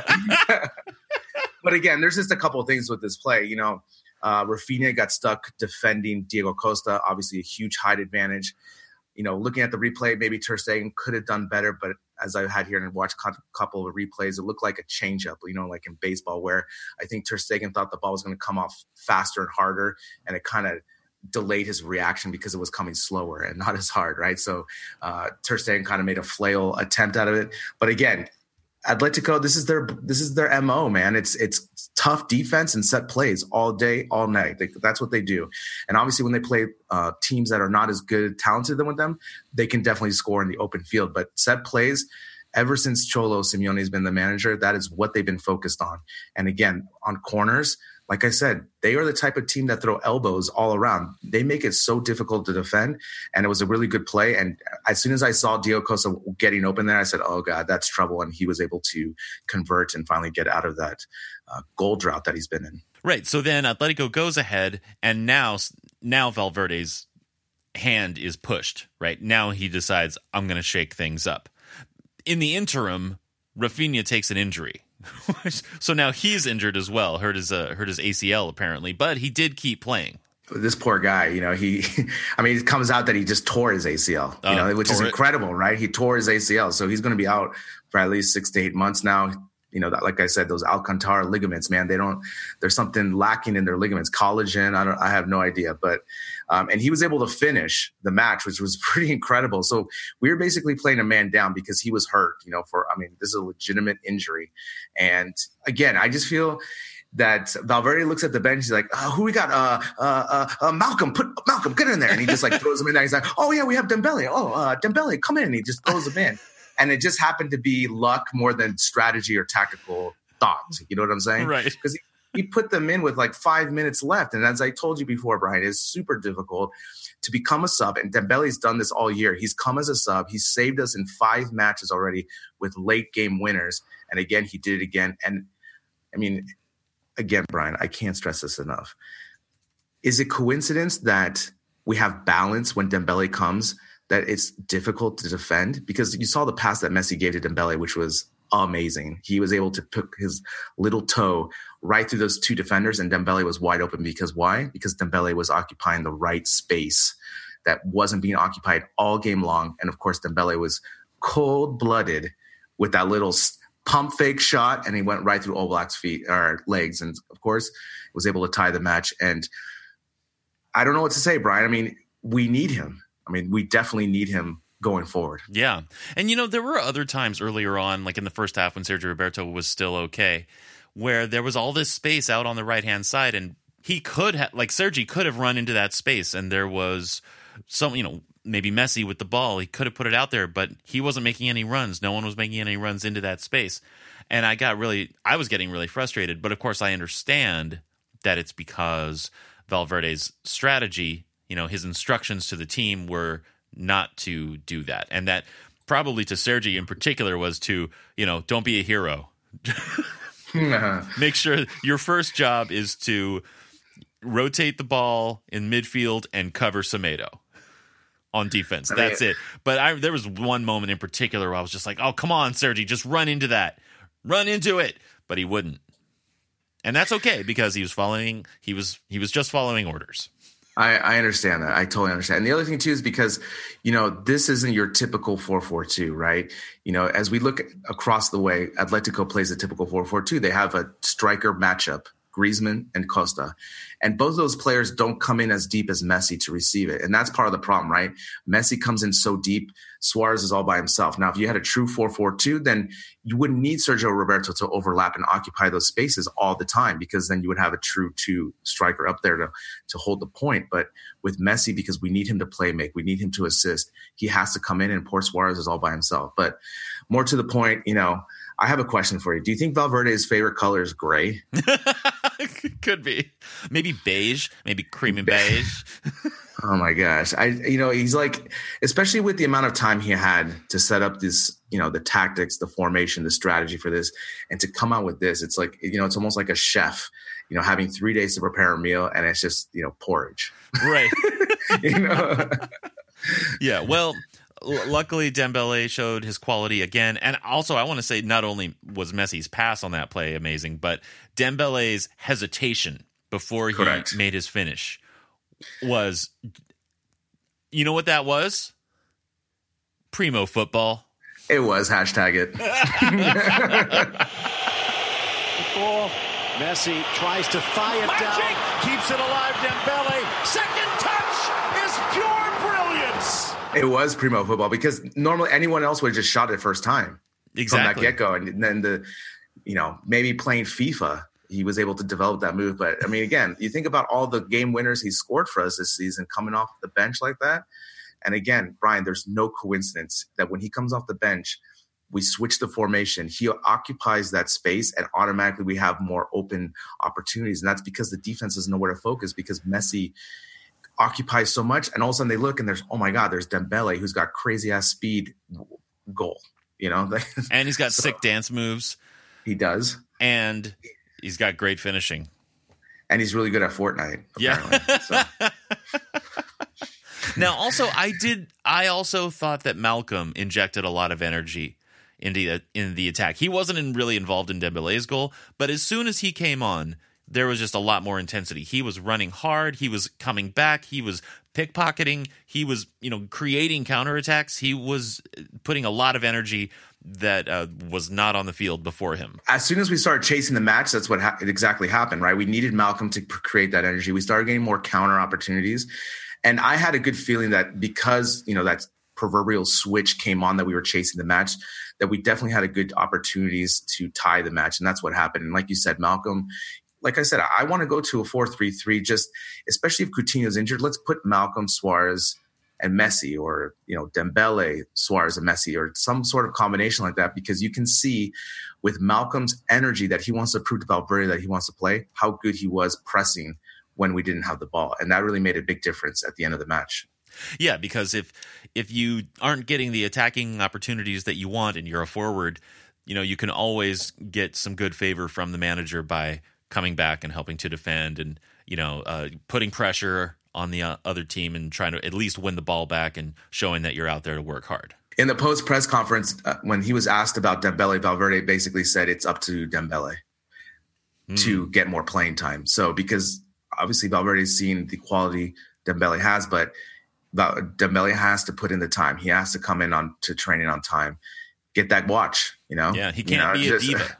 But again, there's just a couple of things with this play. You know, uh, Rafinha got stuck defending Diego Costa, obviously a huge height advantage. You know, looking at the replay, maybe Ter Stegen could have done better, but as I had here and watched a couple of replays, it looked like a changeup, you know, like in baseball, where I think Ter Stegen thought the ball was going to come off faster and harder, and it kind of delayed his reaction because it was coming slower and not as hard, right? So uh, Ter Stegen kind of made a flail attempt out of it. But again, Atletico, this is their this is their M O, man. It's it's tough defense and set plays all day, all night. They, that's what they do. And obviously, when they play uh, teams that are not as good, talented than with them, they can definitely score in the open field. But set plays, ever since Cholo Simeone has been the manager, that is what they've been focused on. And again, on corners, like I said, they are the type of team that throw elbows all around. They make it so difficult to defend, and it was a really good play. And as soon as I saw Diego Costa getting open there, I said, oh, God, that's trouble. And he was able to convert and finally get out of that uh, goal drought that he's been in. Right. So then Atletico goes ahead, and now, now Valverde's hand is pushed, right? Now he decides, I'm going to shake things up. In the interim, Rafinha takes an injury. So now he's injured as well. Hurt his uh, hurt his A C L apparently, but he did keep playing. This poor guy, you know, he, I mean, it comes out that he just tore his A C L, you uh, know, which is incredible, it. right? He tore his A C L. So he's going to be out for at least six to eight months now. You know, that, like I said, those Alcantara ligaments, man, they don't, there's something lacking in their ligaments, collagen. I don't, I have no idea, but, um, and he was able to finish the match, which was pretty incredible. So we were basically playing a man down because he was hurt, you know, for, I mean, this is a legitimate injury. And again, I just feel that Valverde looks at the bench. He's like, oh, who we got? Uh, uh, uh, uh, Malcolm, put Malcolm, get in there. And he just like throws him in there. He's like, oh yeah, we have Dembele. Oh, uh, Dembele, come in. And he just throws him in. And it just happened to be luck more than strategy or tactical thought. You know what I'm saying? Right. Because he, he put them in with like five minutes left. And as I told you before, Brian, it's super difficult to become a sub. And Dembele's done this all year. He's come as a sub. He's saved us in five matches already with late game winners. And again, he did it again. And I mean, again, Brian, I can't stress this enough. Is it coincidence that we have balance when Dembele comes, that it's difficult to defend? Because you saw the pass that Messi gave to Dembele, which was amazing. He was able to put his little toe right through those two defenders, and Dembele was wide open. Because why? Because Dembele was occupying the right space that wasn't being occupied all game long. And of course, Dembele was cold-blooded with that little pump fake shot, and he went right through Oblak's feet or legs, and of course was able to tie the match. And I don't know what to say, Brian. I mean, we need him. I mean, we definitely need him going forward. Yeah. And you know, there were other times earlier on, like in the first half when Sergio Roberto was still okay, where there was all this space out on the right hand side, and he could have, like Sergi could have run into that space, and there was some, you know, maybe Messi with the ball, he could have put it out there, but he wasn't making any runs. No one was making any runs into that space. And I got really, I was getting really frustrated. But of course, I understand that it's because Valverde's strategy, you know, his instructions to the team were not to do that. And that probably to Sergi in particular was to, you know, don't be a hero. Make sure your first job is to rotate the ball in midfield and cover Semedo on defense. That's it. But I, there was one moment in particular where I was just like, oh, come on, Sergi, just run into that. Run into it. But he wouldn't. And that's okay because he was following, he was, he was just following orders. I, I understand that. I totally understand. And the other thing too is because, you know, this isn't your typical four four two, right? You know, as we look across the way, Atletico plays a typical four four two. They have a striker matchup, Griezmann and Costa. And both of those players don't come in as deep as Messi to receive it. And that's part of the problem, right? Messi comes in so deep. Suarez is all by himself. Now, if you had a true four four two, then you wouldn't need Sergio Roberto to overlap and occupy those spaces all the time, because then you would have a true two striker up there to, to hold the point. But with Messi, because we need him to play make, we need him to assist, he has to come in, and poor Suarez is all by himself. But more to the point, you know, I have a question for you. Do you think Valverde's favorite color is gray? Could be. Maybe beige, maybe cream and beige. Oh my gosh. I, you know, he's like, especially with the amount of time he had to set up this, you know, the tactics, the formation, the strategy for this, and to come out with this, it's like, you know, it's almost like a chef, you know, having three days to prepare a meal, and it's just, you know, porridge. Right. You know? Yeah. Well, l- luckily Dembele showed his quality again. And also I want to say not only was Messi's pass on that play amazing, but Dembele's hesitation before he Correct. made his finish was, you know what that was? Primo football. It was. Hashtag it. Ball. Messi tries to thigh it Magic. down. Keeps it alive. Dembele. Second touch is pure brilliance. It was primo football, because normally anyone else would have just shot it first time. Exactly. From that get-go. And then the, you know, maybe playing FIFA, he was able to develop that move. But I mean, again, you think about all the game winners he scored for us this season coming off the bench like that. And again, Brian, there's no coincidence that when he comes off the bench, we switch the formation. He occupies that space, and automatically we have more open opportunities. And that's because the defense doesn't know where to focus, because Messi occupies so much. And all of a sudden they look and there's, oh my God, there's Dembele, who's got crazy ass speed, goal, you know? And he's got so, sick dance moves. He does. And he's got great finishing. And he's really good at Fortnite. Yeah. So. Now, also, I did. I also thought that Malcolm injected a lot of energy in the, in the attack. He wasn't in, really involved in Dembele's goal, but as soon as he came on, there was just a lot more intensity. He was running hard. He was coming back. He was pickpocketing. He was, you know, creating counterattacks. He was putting a lot of energy that uh, was not on the field before him. As soon as we started chasing the match, that's what ha- exactly happened, right? We needed Malcolm to create that energy. We started getting more counter opportunities. And I had a good feeling that because, you know, that proverbial switch came on that we were chasing the match, that we definitely had a good opportunities to tie the match. And that's what happened. And like you said, Malcolm, like I said, I want to go to a four three three, just especially if Coutinho's injured. Let's put Malcolm, Suarez, and Messi, or, you know, Dembele, Suarez, and Messi, or some sort of combination like that, because you can see with Malcolm's energy that he wants to prove to Valverde that he wants to play, how good he was pressing when we didn't have the ball. And that really made a big difference at the end of the match. Yeah, because if if you aren't getting the attacking opportunities that you want and you're a forward, you know, you can always get some good favor from the manager by coming back and helping to defend and, you know, uh, putting pressure on the uh, other team and trying to at least win the ball back and showing that you're out there to work hard. In the post-press conference, uh, when he was asked about Dembele, Valverde basically said it's up to Dembele mm. to get more playing time. So because obviously Valverde's seen the quality Dembele has, but Dembele has to put in the time. He has to come in on to training on time, get that watch, you know? Yeah, he can't you know, be just, a diva.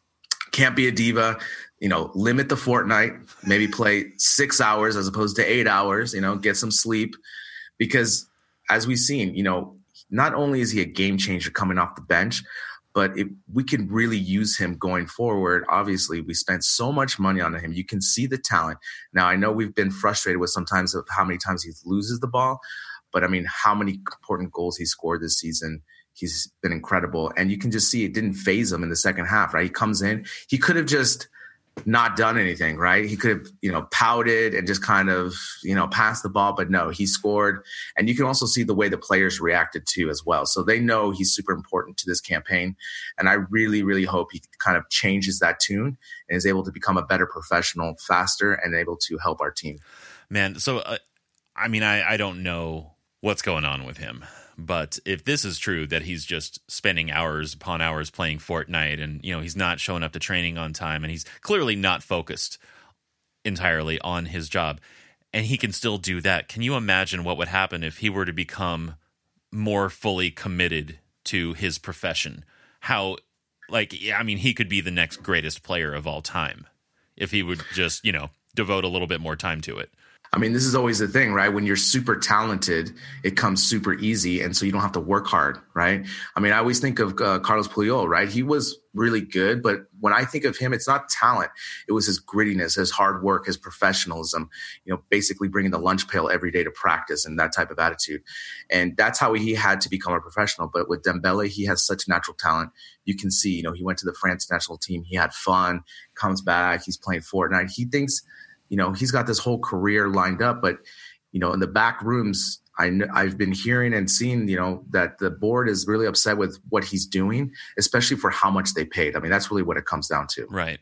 Can't be a diva. You know, limit the fortnight, maybe play six hours as opposed to eight hours, you know, get some sleep. Because as we've seen, you know, not only is he a game changer coming off the bench, but if we can really use him going forward. Obviously, we spent so much money on him. You can see the talent. Now, I know we've been frustrated with sometimes of how many times he loses the ball, but I mean, how many important goals he scored this season. He's been incredible. And you can just see it didn't faze him in the second half, right? He comes in, he could have just not done anything, right? He could have, you know, pouted and just kind of, you know, passed the ball, but no, he scored. And you can also see the way the players reacted too as well. So they know he's super important to this campaign. And I really, really hope he kind of changes that tune and is able to become a better professional faster and able to help our team. Man, so, uh, I mean, I, I don't know what's going on with him. But if this is true, that he's just spending hours upon hours playing Fortnite and, you know, he's not showing up to training on time and he's clearly not focused entirely on his job and he can still do that. Can you imagine what would happen if he were to become more fully committed to his profession? How, like, I mean, he could be the next greatest player of all time if he would just, you know, devote a little bit more time to it. I mean, this is always the thing, right? When you're super talented, it comes super easy. And so you don't have to work hard, right? I mean, I always think of uh, Carlos Puyol, right? He was really good. But when I think of him, it's not talent. It was his grittiness, his hard work, his professionalism, you know, basically bringing the lunch pail every day to practice and that type of attitude. And that's how he had to become a professional. But with Dembele, he has such natural talent. You can see, you know, he went to the France national team. He had fun, comes back. He's playing Fortnite. He thinks, you know, he's got this whole career lined up, but, you know, in the back rooms, I kn- I've been hearing and seeing, you know, that the board is really upset with what he's doing, especially for how much they paid. I mean, that's really what it comes down to. Right.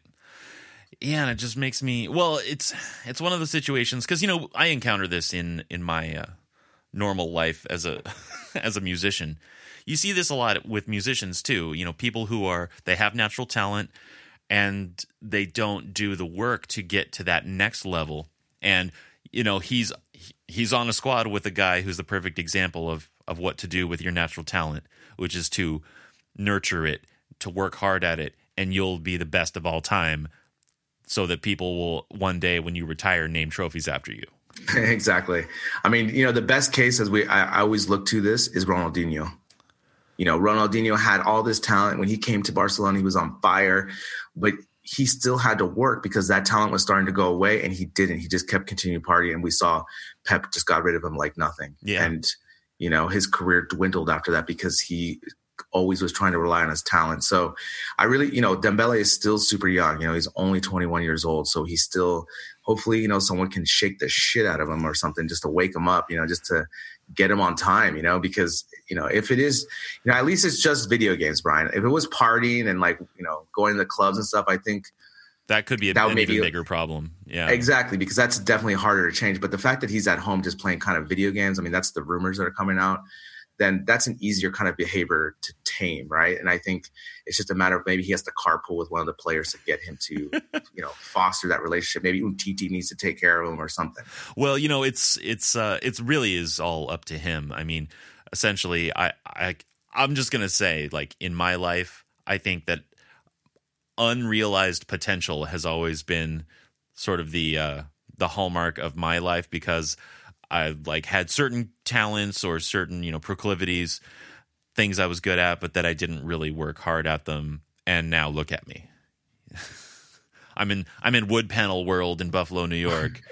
Yeah, and it just makes me, well, it's it's one of the situations, because, you know, I encounter this in, in my uh, normal life as a as a musician. You see this a lot with musicians, too. You know, people who are, they have natural talent, and they don't do the work to get to that next level. And, you know, he's he's on a squad with a guy who's the perfect example of, of what to do with your natural talent, which is to nurture it, to work hard at it, and you'll be the best of all time so that people will one day when you retire name trophies after you. Exactly. I mean, you know, the best case, as we I, I always look to this, is Ronaldinho. You know, Ronaldinho had all this talent. When he came to Barcelona, he was on fire, but he still had to work because that talent was starting to go away, and he didn't. He just kept continuing partying, and we saw Pep just got rid of him like nothing. Yeah. And, you know, his career dwindled after that because he always was trying to rely on his talent. So I really, you know, Dembele is still super young. You know, he's only twenty-one years old. So he's still, hopefully, you know, someone can shake the shit out of him or something just to wake him up, you know, just to get him on time, you know, because, you know, if it is, you know, at least it's just video games, Brian. If it was partying and like, you know, going to the clubs and stuff, I think that could be a, an even bigger problem. Yeah, exactly. Because that's definitely harder to change. But the fact that he's at home just playing kind of video games, I mean, that's the rumors that are coming out. then that's an easier kind of behavior to tame, right? And I think it's just a matter of maybe he has to carpool with one of the players to get him to, you know, foster that relationship. Maybe Umtiti needs to take care of him or something. Well, you know, it's it's uh, it's really is all up to him. I mean, essentially, I I I'm just gonna say, like, in my life, I think that unrealized potential has always been sort of the uh, the hallmark of my life, because I like had certain talents or certain, you know, proclivities, things I was good at, but that I didn't really work hard at them. And now look at me. I'm in I'm in wood panel world in Buffalo, New York.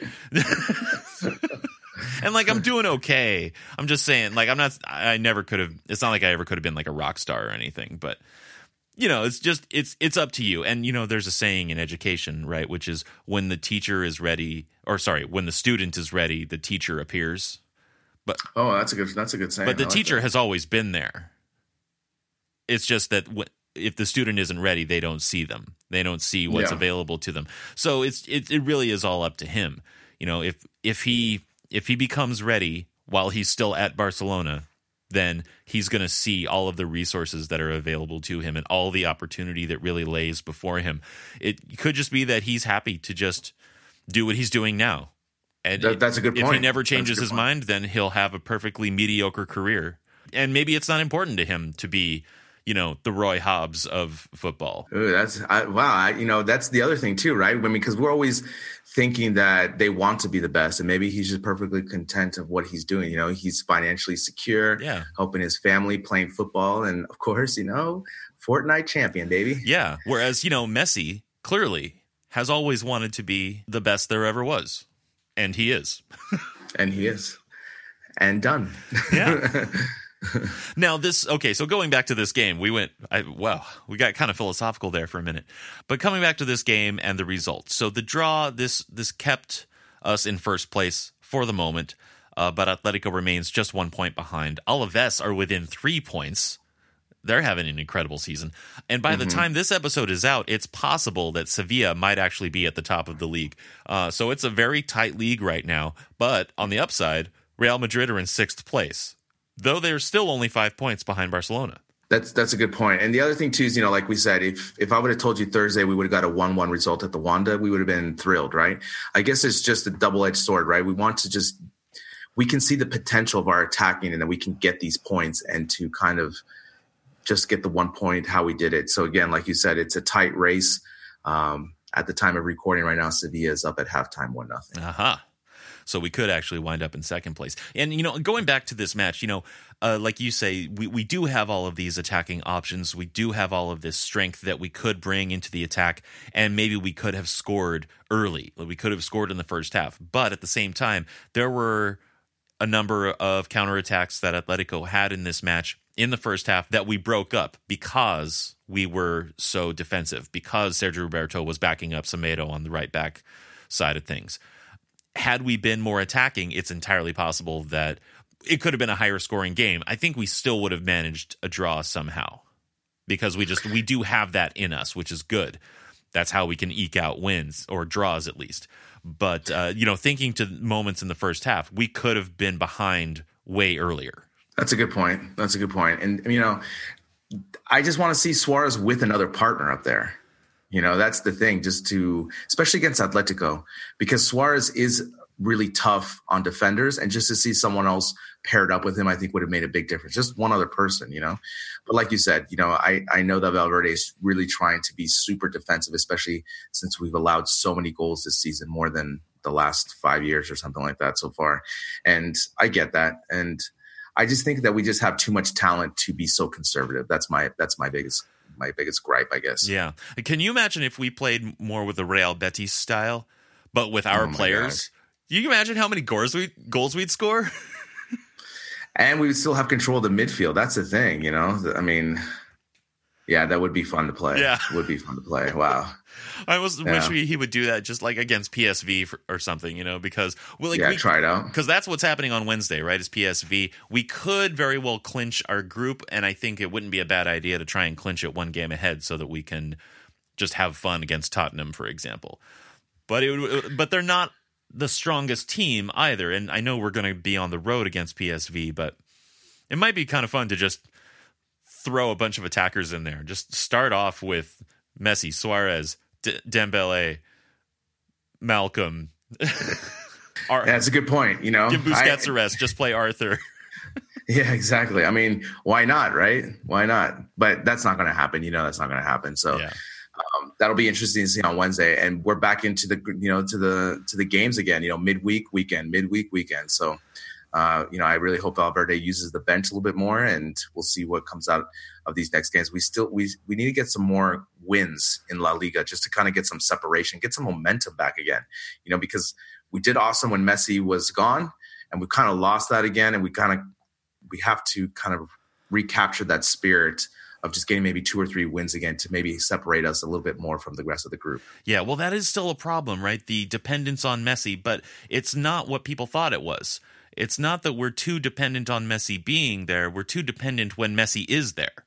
And like, I'm doing okay. I'm just saying, like, I'm not I never could have it's not like I ever could have been like a rock star or anything, but you know, it's just it's it's up to you. And you know, there's a saying in education, right, which is when the teacher is ready, or sorry, when the student is ready, the teacher appears. But oh, that's a good that's a good saying. But the I like teacher that. has always been there. It's just that w- if the student isn't ready, they don't see them. They don't see what's Yeah. available to them. So it's it it really is all up to him. You know, if if he if he becomes ready while he's still at Barcelona, then he's going to see all of the resources that are available to him and all the opportunity that really lays before him. It could just be that he's happy to just do what he's doing now. And That- that's a good if point. he never That's a changes good his point. mind, then he'll have a perfectly mediocre career. And maybe it's not important to him to be, you know, the Roy Hobbs of football. Ooh, that's I, wow. I, you know, that's the other thing too, right? I mean, because we're always thinking that they want to be the best, and maybe he's just perfectly content of what he's doing. You know, he's financially secure, Yeah. helping his family, playing football, and of course, you know, Fortnite champion, baby. Yeah. Whereas, you know, Messi clearly has always wanted to be the best there ever was. And he is. And he is, and done. Yeah. Now this, okay, so going back to this game, we went, I, wow, we got kind of philosophical there for a minute. But coming back to this game and the results. So the draw, this this kept us in first place for the moment, uh, but Atletico remains just one point behind. Alaves are within three points. They're having an incredible season. And by mm-hmm. the time this episode is out, it's possible that Sevilla might actually be at the top of the league. Uh, so it's a very tight league right now. But on the upside, Real Madrid are in sixth place, though they're still only five points behind Barcelona. That's that's a good point. And the other thing too is, you know, like we said, if if I would have told you Thursday we would have got a one one result at the Wanda, we would have been thrilled, right? I guess it's just a double-edged sword, right? We want to just we can see the potential of our attacking, and that we can get these points and to kind of just get the one point how we did it. So again, like you said, it's a tight race. Um, at the time of recording right now, Sevilla is up at halftime one nothing. Aha. Uh-huh. So we could actually wind up in second place. And, you know, going back to this match, you know, uh, like you say, we, we do have all of these attacking options. We do have all of this strength that we could bring into the attack, and maybe we could have scored early. We could have scored in the first half. But at the same time, there were a number of counterattacks that Atletico had in this match in the first half that we broke up because we were so defensive, because Sergio Roberto was backing up Semedo on the right back side of things. Had we been more attacking, it's entirely possible that it could have been a higher scoring game. I think we still would have managed a draw somehow, because we just we do have that in us, which is good. That's how we can eke out wins, or draws at least. But, uh, you know, thinking to moments in the first half, we could have been behind way earlier. That's a good point. That's a good point. And, you know, I just want to see Suarez with another partner up there. You know, that's the thing, just to, especially against Atletico, because Suarez is really tough on defenders, and just to see someone else paired up with him, I think would have made a big difference. Just one other person, you know. But like you said, you know, I, I know that Valverde is really trying to be super defensive, especially since we've allowed so many goals this season, more than the last five years or something like that so far. And I get that. And I just think that we just have too much talent to be so conservative. That's my that's my biggest my biggest gripe, I guess. Yeah. Can you imagine if we played more with the Real Betis style, but with our Oh my players? Do you imagine how many goals we goals we'd score? And we would still have control of the midfield. That's the thing, you know. I mean, yeah, that would be fun to play. Yeah, it would be fun to play. Wow. I was Yeah. wish we, he would do that just like against P S V for, or something, you know, because well, like, yeah, we, try it out. Because that's what's happening on Wednesday, right? Is P S V. We could very well clinch our group, and I think it wouldn't be a bad idea to try and clinch it one game ahead so that we can just have fun against Tottenham, for example. But it would, but they're not the strongest team either, and I know we're going to be on the road against P S V, but It might be kind of fun to just throw a bunch of attackers in there. Just start off with Messi, Suarez, D- Dembele, Malcolm. Ar- That's a good point. You know, give Busquets I, a rest. Just play Arthur. Yeah, exactly. I mean, why not, right? Why not? But that's not going to happen. You know, that's not going to happen. So yeah. um, that'll be interesting to see on Wednesday. And we're back into the, you know, to the to the games again. You know, midweek weekend, midweek weekend. So, uh, you know, I really hope Valverde uses the bench a little bit more, and we'll see what comes out of these next games. We still we we need to get some more wins in La Liga just to kind of get some separation, get some momentum back again. You know, because we did awesome when Messi was gone, and we kind of lost that again. And we kind of, we have to kind of recapture that spirit of just getting maybe two or three wins again to maybe separate us a little bit more from the rest of the group. Yeah, well, that is still a problem, right? The dependence on Messi, but it's not what people thought it was. It's not that we're too dependent on Messi being there. We're too dependent when Messi is there.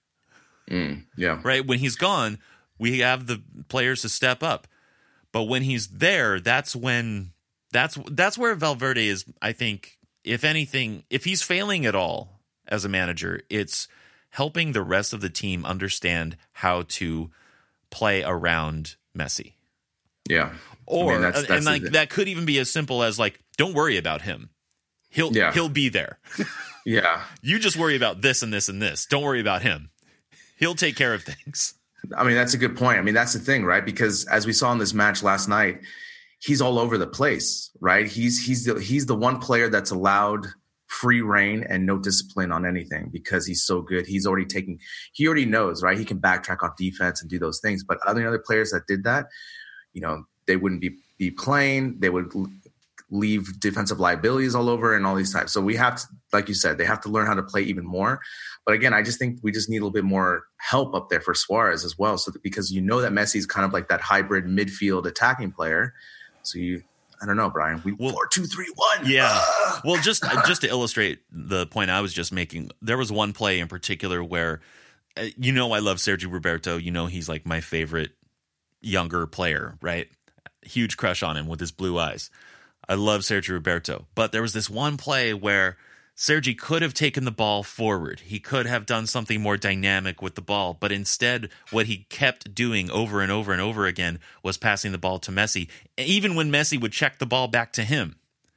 Mm, yeah. Right? When he's gone, we have the players to step up. But when he's there, that's when... That's that's where Valverde is, I think, if anything, if he's failing at all as a manager, it's helping the rest of the team understand how to play around Messi. Yeah. Or, I mean, that's, that's and like that could even be as simple as like, don't worry about him. He'll yeah. he'll be there. Yeah. You just worry about this and this and this. Don't worry about him. He'll take care of things. I mean, that's a good point. I mean, that's the thing, right? Because as we saw in this match last night, he's all over the place, right? He's he's the, he's the one player that's allowed free reign and no discipline on anything because he's so good. He's already taking, he already knows, right? He can backtrack on defense and do those things. But other other players that did that, you know, they wouldn't be be playing. They would leave defensive liabilities all over and all these types. So we have to, like you said, they have to learn how to play even more. But again, I just think we just need a little bit more help up there for Suarez as well. So that, because you know that Messi is kind of like that hybrid midfield attacking player. So you, I don't know, Brian. We well, four, two, three, one. Yeah. Ah! Well, just just to illustrate the point I was just making, there was one play in particular where, uh, you know, I love Sergio Roberto. You know, he's like my favorite younger player, right? Huge crush on him with his blue eyes. I love Sergio Roberto. But there was this one play where Sergi could have taken the ball forward. He could have done something more dynamic with the ball, but instead what he kept doing over and over and over again was passing the ball to Messi. Even when Messi would check the ball back to him,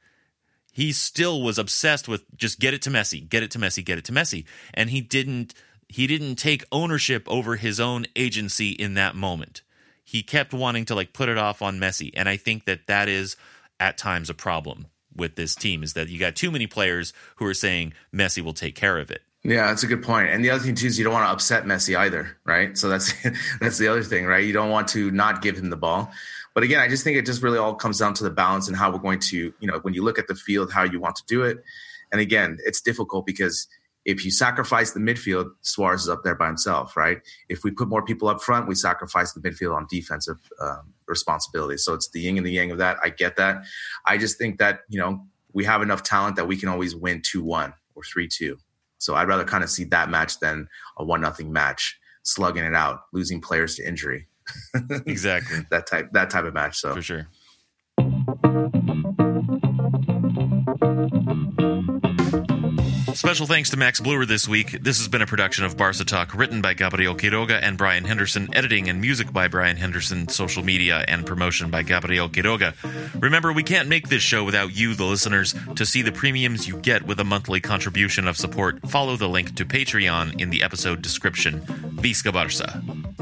he still was obsessed with just get it to Messi, get it to Messi, get it to Messi. And he didn't he didn't take ownership over his own agency in that moment. He kept wanting to like put it off on Messi, and I think that that is at times a problem with this team, is that you got too many players who are saying Messi will take care of it. Yeah, that's a good point. And the other thing too is you don't want to upset Messi either, right? So that's that's the other thing, right? You don't want to not give him the ball. But again, I just think it just really all comes down to the balance and how we're going to, you know, when you look at the field, how you want to do it. And again, it's difficult because if you sacrifice the midfield, Suarez is up there by himself, right? If we put more people up front, we sacrifice the midfield on defensive um, responsibility. So it's the yin and the yang of that. I get that. I just think that, you know, we have enough talent that we can always win two one or three two. So I'd rather kind of see that match than a one nothing match, slugging it out, losing players to injury. Exactly. that type that type of match. So for sure. Special thanks to Max Bluer this week. This has been a production of Barca Talk, written by Gabriel Quiroga and Brian Henderson, editing and music by Brian Henderson, social media and promotion by Gabriel Quiroga. Remember, we can't make this show without you, the listeners. To see the premiums you get with a monthly contribution of support, follow the link to Patreon in the episode description. Visca Barca.